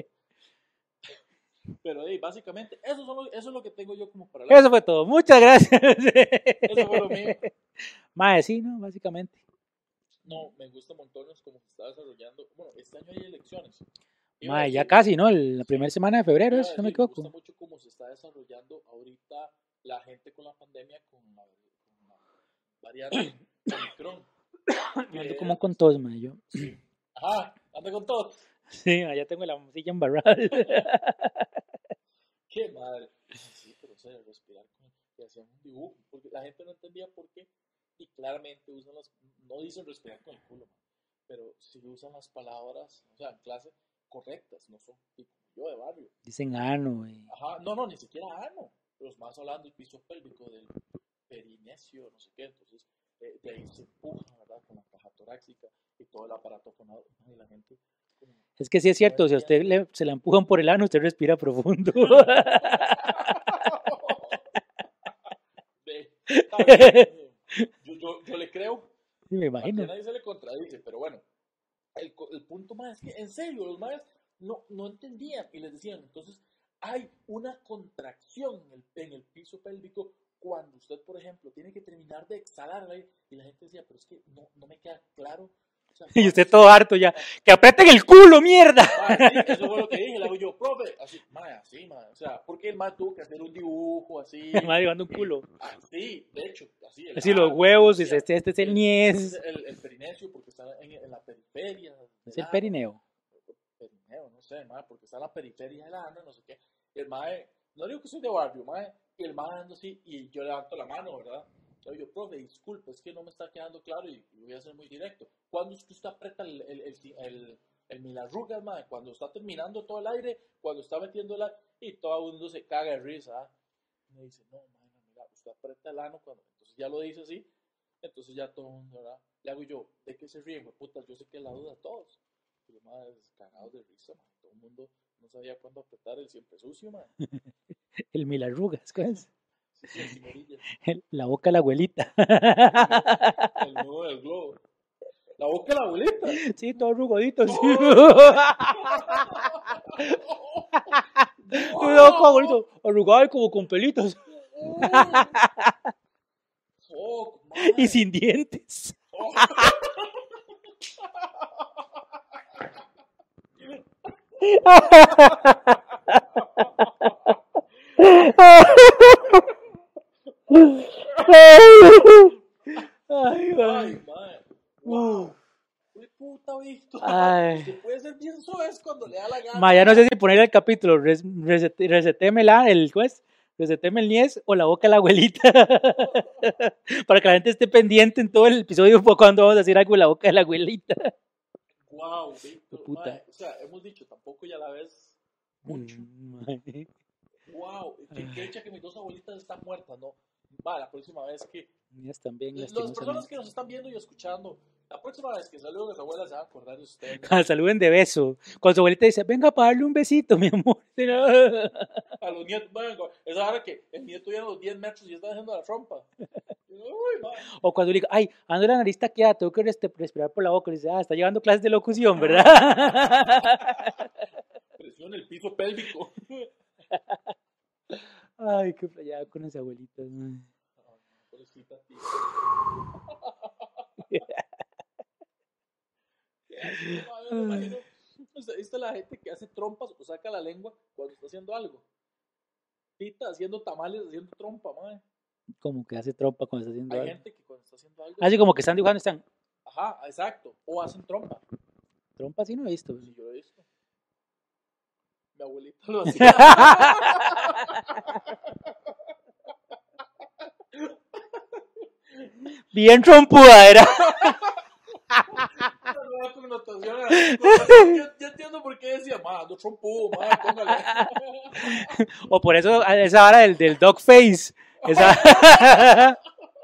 Pero básicamente, eso es lo que tengo yo como para Eso fue todo. Muchas gracias. Eso fue lo mío. Mae, sí, ¿no? Básicamente. No, me gusta montones cómo se está desarrollando. Bueno, este año hay elecciones. Mae, ya casi, ¿no? La primera semana de febrero, iba a no me decir, me gusta equivoco. mucho cómo se está desarrollando ahorita la gente con la pandemia, con la variante Omicron. Ando como con tos, mae, yo. Sí. Ajá, anda con todo. Sí, allá tengo la silla embarrada. Qué madre. Sí, pero o sea, respirar que hacían un dibujo, porque la gente no entendía por qué. Y claramente no dicen respirar con el culo, man, pero sí usan las palabras, o sea, en clase, correctas, no son tipo yo de barrio. Dicen ano. Ajá, no, ni siquiera ano. Los más hablando del piso pélvico, del perinecio, no sé qué, entonces de ahí se empuja, ¿verdad? Con la caja torácica y todo el aparato fonador, y la gente. Es que sí es cierto, si a usted se la empujan por el ano, usted respira profundo. Yo le creo. Sí, me imagino. A nadie se le contradice, pero bueno. El punto más es que, en serio, los más no entendían y les decían, entonces, hay una contracción en el piso pélvico cuando usted, por ejemplo, tiene que terminar de exhalar y la gente decía, pero es que no me queda claro. O sea, y usted todo harto ya. ¡Que aprieten el culo, mierda! Sí, eso fue lo que dije, le hago yo, profe, así, o sea, porque el mae tuvo que hacer un dibujo así. El mae llevando un culo. Sí, de hecho, así. Así los huevos, dice, este es el niés. El perinecio, porque está en la periferia. Es el perineo. Perineo, no sé, mae, porque está en la periferia del ano, no sé qué. El mae, no digo que soy de barrio, mae, y el mae ando así, y yo levanto la mano, ¿verdad? Yo, profe, disculpe, es que no me está quedando claro y voy a ser muy directo. Cuando es que usted aprieta el milarrugas, mae, cuando está terminando todo el aire, cuando está metiendo el aire, y todo el mundo se caga de risa. Me dice, no, mae, mira, usted aprieta el ano cuando, entonces ya lo dice así, entonces ya todo el mundo, ¿verdad? Le hago yo, ¿de qué se ríen, güey? Puta, yo sé que es la duda de todos. Pero, mae, cagados de risa, mae, todo el mundo no sabía cuándo apretar el siempre sucio, mae. El milarrugas, ¿cuál es? Sí, la boca de la abuelita. El nudo del globo. La boca de la abuelita. Sí, todo arrugadito. Sí. Abuelito, arrugado y como con pelitos. Y sin dientes. Ay, man. Wow. ¡Qué puta, Víctor! Usted puede ser bien suave cuando le da la gana. Ya no sé si poner el capítulo, reseteme el juez, reseteme el niés o la boca de la abuelita. Para que la gente esté pendiente en todo el episodio cuando vamos a decir algo de la boca de la abuelita. Wow, Víctor. O sea, hemos dicho, tampoco ya la ves mucho. Wow, que hecha que mis 2 abuelitas están muertas, ¿no? La próxima vez que... También, las personas que nos están viendo y escuchando, la próxima vez que saluden a las abuelas se van a acordar de ustedes. Saluden de beso. Cuando su abuelita dice, venga para darle un besito, mi amor. A los nietos, bueno, es ahora que el nieto ya a los 10 metros y está haciendo la trompa. O cuando le digo, ay, ando la nariz taqueada, tengo que respirar por la boca. Y dice, está llevando clases de locución, ¿verdad? Presión el piso pélvico. Ay, qué flayada con las abuelitas, mae. Ay, pobrecita tía. Qué asco, mae, yo me imagino. ¿Usted viste la gente que hace trompas o saca la lengua cuando está haciendo algo? Tita haciendo tamales, haciendo trompa, mae. Como que hace trompa cuando está haciendo Hay algo. gente que cuando está haciendo algo. Así como que están dibujando, están. Ajá, exacto. O hacen trompa. Trompa sí no he visto. Sí, yo lo he visto. Mi abuelita lo hacía. Bien trompuda era. Una nueva connotación. Yo entiendo por qué decía, ma, no trompudo, ma, póngale. O por eso esa vara del dog face. Esa...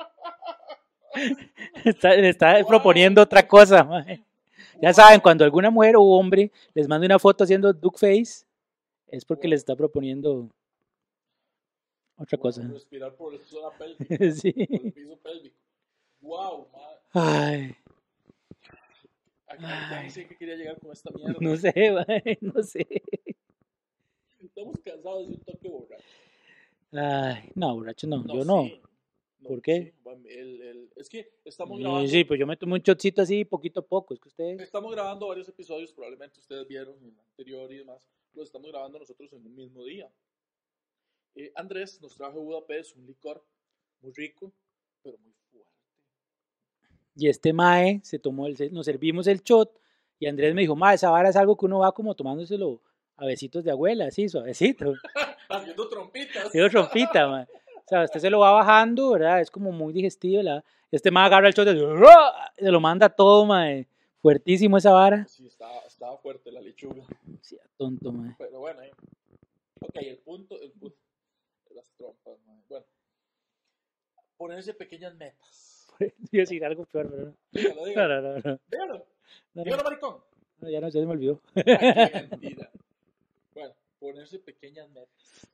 está proponiendo otra cosa, mae. Ya saben, cuando alguna mujer o hombre les manda una foto haciendo duck face, es porque les está proponiendo otra cosa. Respirar por la zona pélvica. Sí. Por el piso pélvico. Wow, ma. Ay, Ya no sé qué quería llegar con esta mierda. no sé, mae, no sé. Estamos cansados de un toque borracho. Ay, no, borracho no, yo sí. no. ¿Por qué? Sí. Es que estamos grabando. Sí, pues yo me tomé un shotcito así poquito a poco, es que ustedes... Estamos grabando varios episodios, probablemente ustedes vieron en el anterior y demás. Los estamos grabando nosotros en un mismo día. Andrés nos trajo Budapest, un licor muy rico, pero muy fuerte. Y este mae se tomó nos servimos el shot y Andrés me dijo, mae, esa vara es algo que uno va como tomándoselo a besitos de abuela, así, suavecito. Haciendo trompitas. Haciendo trompita, mae. O sea, usted se lo va bajando, ¿verdad? Es como muy digestivo, ¿verdad? Este mae agarra el shot y se lo manda todo, mae. Fuertísimo esa vara. Sí, estaba fuerte la lechuga. Sí, tonto, mae. Pero bueno, ok, el punto de las trompas, mae. Bueno, ponerse pequeñas metas. Iba a decir algo peor, pero no. Dígalo. No. Dígalo, maricón. No, ya se me olvidó. Ay, qué mentira. Bueno, ponerse pequeñas metas.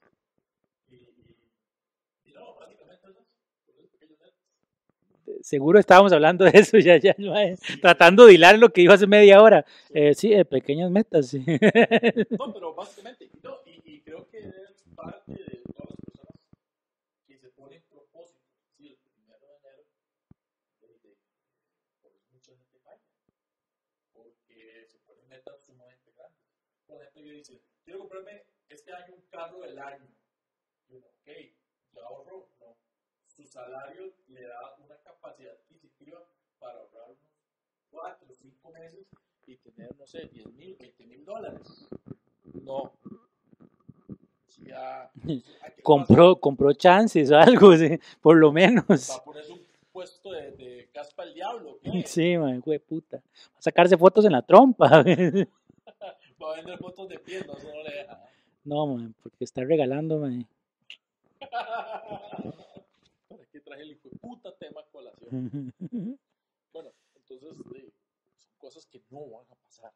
Y no, básicamente eso. Ponerse pequeñas metas. Seguro estábamos hablando de eso ya, mae. Tratando de hilar lo que iba hace media hora. Sí, pequeñas metas, sí. No, pero básicamente, no, y creo que es parte de todas las personas que se ponen propósitos. Sí, el 1 de enero, por eso mucha gente falla. Porque se ponen metas sumamente grandes. Por ejemplo, yo dice, quiero comprarme este año un carro del año. Y uno, ok, ¿ya ahorro? No. Su salario le da una capacidad adquisitiva para ahorrar unos 4 o 5 meses y tener, no sé, 10,000, 20,000 dólares. No. Ya, compró chances o algo, sí, por lo menos. Va a ponerse un puesto de caspa al diablo. ¿Qué? Sí, man, güey, puta. Va a sacarse fotos en la trompa. Va a vender fotos de pies, no, eso no le deja. No, man, porque está regalando, man. ¿Para qué traje el hijo de puta tema a colación? Bueno, entonces son cosas que no van a pasar.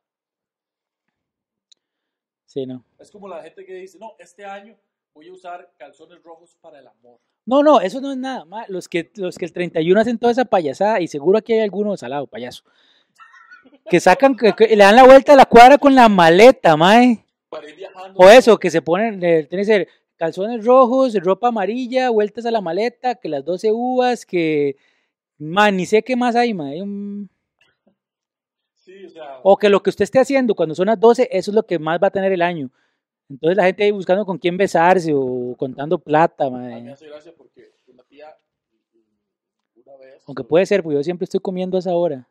Sí, no. Es como la gente que dice, no, este año voy a usar calzones rojos para el amor. No, eso no es nada, man. Los que el 31 hacen toda esa payasada, y seguro aquí hay alguno salado, payaso. Que sacan, que le dan la vuelta a la cuadra con la maleta, man. Para ir viajando. O eso, que se ponen, tiene que ser calzones rojos, ropa amarilla, vueltas a la maleta, que las 12 uvas, que, man, ni sé qué más hay, man. Hay un... Sí, o sea. O que lo que usted esté haciendo cuando son las 12, eso es lo que más va a tener el año. Entonces la gente ahí buscando con quién besarse o contando plata, A mí man. me hace gracia porque una tía, una vez. Aunque puede ser, porque yo siempre estoy comiendo a esa hora.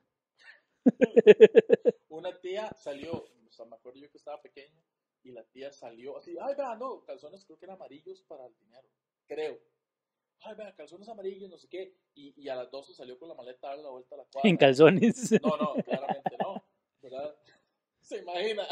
Una tía salió, o sea, me acuerdo yo que estaba pequeño, y la tía salió así, ay, vea, no, calzones creo que eran amarillos para el dinero, creo. Ay, vea, calzones amarillos, no sé qué, y a las 12 salió con la maleta a dar la vuelta a la cuadra. En calzones. No, claramente no, ¿verdad? Se imagina.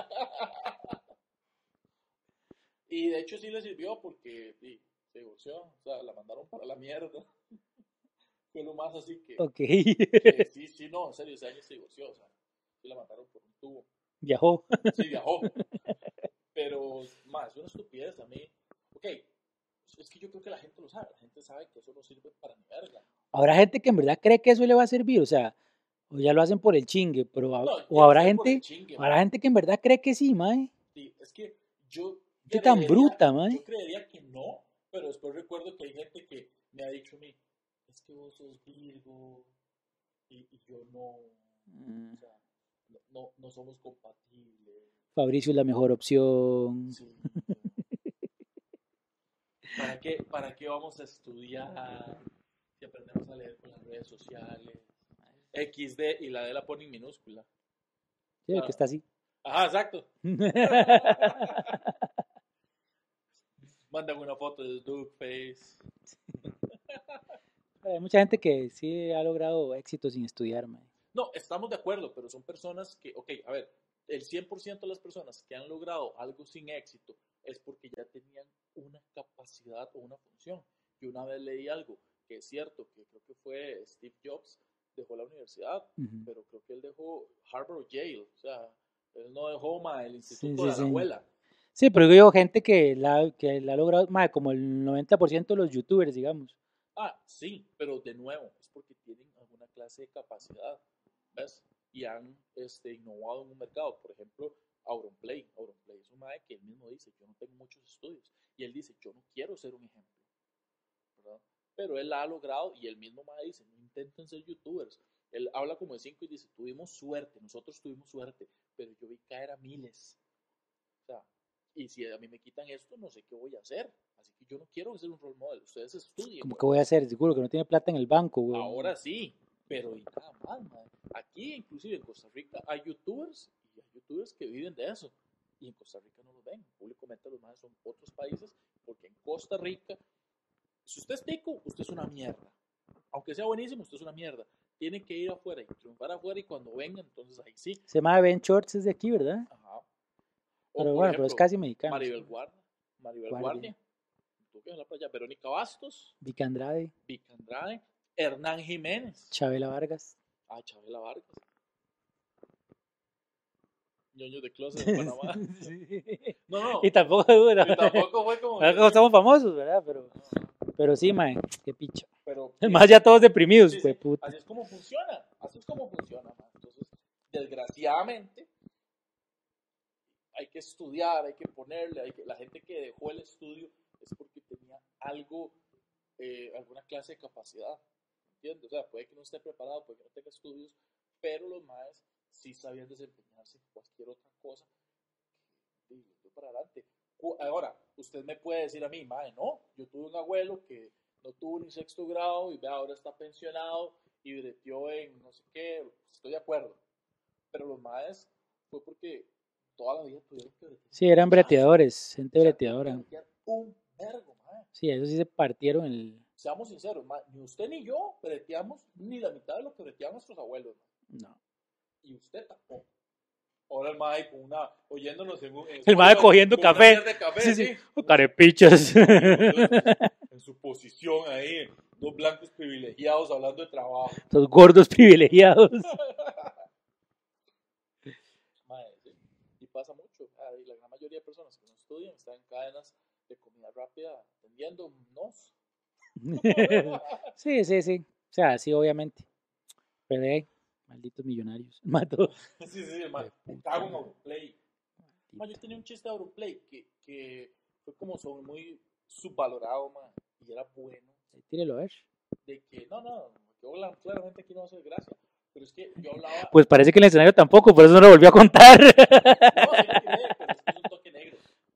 Y de hecho sí le sirvió porque sí, se divorció, o sea, la mandaron para la mierda. Fue lo más así que... Ok. que sí, no, en serio, ese año se divorció, o sea, sí la mandaron por un tubo. Viajó. Sí, viajó. Pero, más, es una estupidez a mí. Ok, es que yo creo que la gente lo sabe. La gente sabe que eso no sirve para ni verga. Habrá gente que en verdad cree que eso le va a servir, o sea, o ya lo hacen por el chingue, pero No, o habrá debe ser por el gente, chingue, habrá man. gente que en verdad cree que sí, mae. Sí, es que yo Qué tan creería- bruta, mae. Yo creería que no, Pero después recuerdo que hay gente que me ha dicho a mí, es que vos sos Virgo y yo no, o sea, no somos compatibles. Fabricio es la mejor opción. Sí. ¿Para qué vamos a estudiar si aprendemos a leer con las redes sociales? XD y la D la pone en minúscula. Sí, el que está así. Ajá, exacto. Mandan una foto de Dukeface. Hay mucha gente que sí ha logrado éxito sin estudiar, man. No, estamos de acuerdo, pero son personas que, ok, a ver, el 100% de las personas que han logrado algo sin éxito es porque ya tenían una capacidad o una función. Yo una vez leí algo que es cierto, que creo que fue Steve Jobs, dejó la universidad, pero creo que él dejó Harvard o Yale, o sea, él no dejó el instituto de la abuela. Sí, pero yo digo gente que la ha logrado, como el 90% de los youtubers, digamos. Sí, pero de nuevo, es porque tienen alguna clase de capacidad, ¿ves? Y han innovado en un mercado. Por ejemplo, Auronplay. Auronplay es un mae que él mismo dice, yo no tengo muchos estudios. Y él dice, yo no quiero ser un ejemplo, ¿verdad? Pero él ha logrado, y él mismo mae dice, no intenten ser youtubers. Él habla como de 5 y dice, nosotros tuvimos suerte, pero yo vi caer a miles. O sea, y si a mí me quitan esto, no sé qué voy a hacer. Así que yo no quiero ser un role model. Ustedes estudien. ¿Cómo que voy a hacer? Seguro que no tiene plata en el banco, güey. Ahora sí, pero y nada más, man. Aquí, inclusive en Costa Rica, hay youtubers y hay youtubers que viven de eso. Y en Costa Rica no los ven. Públicamente los más son otros países, porque en Costa Rica, si usted es tico, usted es una mierda. Aunque sea buenísimo, usted es una mierda. Tiene que ir afuera y triunfar afuera, y cuando vengan, entonces ahí sí. Se llama Ben Shorts, es de aquí, ¿verdad? Ajá. Pero bueno, pero es casi mexicano. Maribel Guardia. Tú que en la playa. Verónica Bastos. Vic Andrade. Hernán Jiménez. Chabela Vargas. Chabela Vargas. Ñoños de closet en Panamá. Sí. No. Y tampoco dura. Y tampoco fue como. Estamos famosos, ¿verdad? Pero sí, mae, qué picha. Pero más ya todos deprimidos, sí. Puta. Así es como funciona, man. Entonces, desgraciadamente, hay que estudiar, hay que ponerle, la gente que dejó el estudio es porque tenía algo, alguna clase de capacidad, ¿entiendes? O sea, puede que no esté preparado, puede que no tenga estudios, pero los maes sí sabían desempeñarse en cualquier otra cosa y lo dio para adelante. Ahora, usted me puede decir a mí, mae, no, yo tuve un abuelo que no tuvo ni sexto grado y ahora está pensionado y breteó en no sé qué, estoy de acuerdo, pero los maes fue porque toda la vida tuvieron que bretear. Sí, eran breteadores, gente breteadora. Un vergo, mae. Sí, eso sí se partieron el... Seamos sinceros, mae, ni usted ni yo breteamos ni la mitad de lo que breteaban nuestros abuelos, mae. No. Y usted tampoco. Ahora el mae con oyéndonos en el mae cogiendo café. Sí. Carepichas. En su posición ahí, dos blancos privilegiados hablando de trabajo. Los gordos privilegiados. Mae, sí. Y pasa mucho. Y la gran mayoría de personas que no estudian están en cadenas de comida rápida atendiéndonos. Sí. O sea, sí, obviamente. Pero malditos millonarios. Mató. Sí, mae. Me cago en Auronplay. Yo tenía un chiste de Auronplay que fue como muy subvalorado, man, y era bueno. Tírelo a ver. De que, claramente aquí no va a hacer gracia, pero es que yo hablaba... Pues parece que en el escenario tampoco, por eso no lo volvió a contar. No, sí lo creé, pero es que es un toque negro.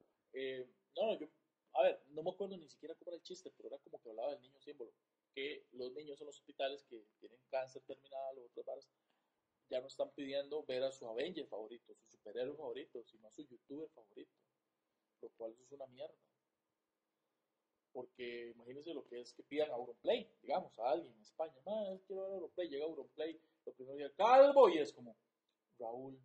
A ver, no me acuerdo ni siquiera cómo era el chiste, pero era como que hablaba del niño símbolo, que los niños en los hospitales que tienen cáncer terminal o otras varas, ya no están pidiendo ver a su Avenger favorito, su superhéroe favorito, sino a su youtuber favorito, lo cual eso es una mierda. Porque imagínense lo que es que pidan Auronplay, digamos, a alguien en España, quiero ver Auronplay, llega Auronplay, lo primero que dice, calvo, y es como, Raúl,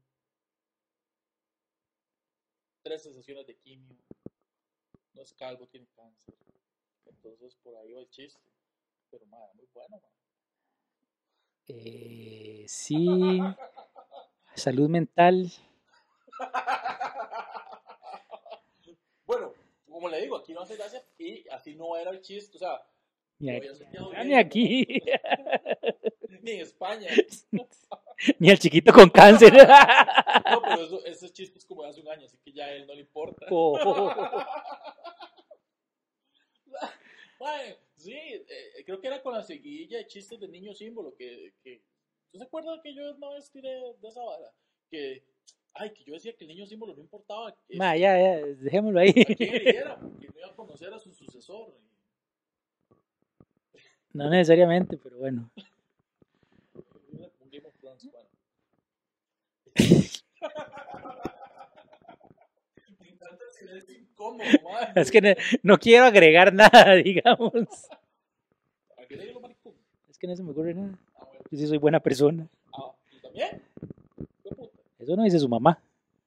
13 sesiones de quimio, no es calvo, tiene cáncer. Entonces por ahí va el chiste, pero muy bueno, Sí, salud mental. Bueno, como le digo, aquí no hace gracia y así no era el chiste, o sea, ni aquí, ni en España, ni al chiquito con cáncer. No, pero ese chiste es como de hace un año, así que ya a él no le importa. mae. Sí, creo que era con la seguidilla de chistes de niño símbolo. ¿Tú se acuerdas que yo una vez tiré de esa vara? Que yo decía que el niño símbolo no importaba Ma, ya, dejémoslo ahí. a quién eligiera, porque no iba a conocer a su sucesor. No necesariamente, pero bueno. Un Game of Thrones, bueno. Me encanta el silencio incómodo, mae. Es que no quiero agregar nada, digamos. Agréguelo, maricón. Es que no se me ocurre nada. Bueno. Yo sí soy buena persona. ¿Y también? ¿Qué puta? Eso no dice su mamá.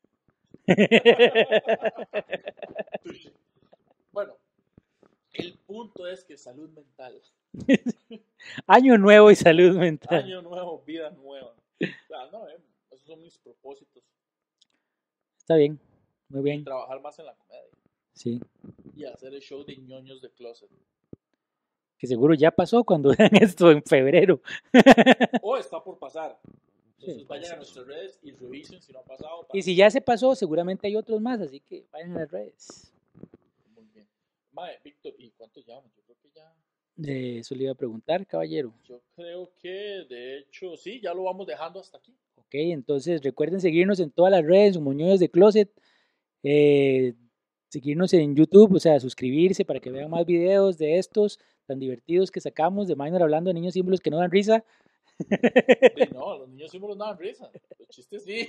Bueno, el punto es que salud mental. Año nuevo y salud mental. Año nuevo, vida nueva. O sea, no, esos son mis propósitos. Está bien, muy Y bien. trabajar más en la comedia. Sí. Y hacer el show de ñoños de closet. Que seguro ya pasó cuando vean esto en febrero. O está por pasar. Entonces Sí, puede vayan a ser. nuestras redes y revisen si no ha pasado. Y si ya se pasó, seguramente hay otros más, así que vayan a las redes. Muy bien. Mae, Víctor, ¿y cuántos llevamos? Yo creo que ya. Eso le iba a preguntar, caballero. Yo creo que, de hecho, sí, ya lo vamos dejando hasta aquí. Ok, entonces recuerden seguirnos en todas las redes, como Ñoños de Closet. Seguirnos en YouTube, o sea, suscribirse para que vean más videos de estos tan divertidos que sacamos de Minor hablando de niños símbolos que no dan risa. Sí, no, los niños símbolos no dan risa. Los chistes sí.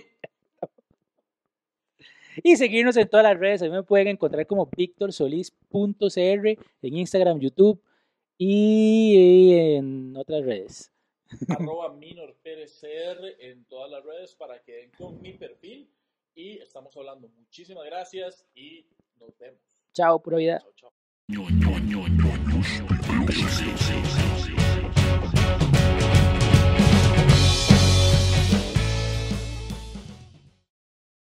Y seguirnos en todas las redes. A mí me pueden encontrar como victorsolis.cr en Instagram, YouTube y en otras redes. @minorperezcr en todas las redes para que den con mi perfil. Y estamos hablando. Muchísimas gracias y nos vemos. Chao, pura vida. Chao, chao.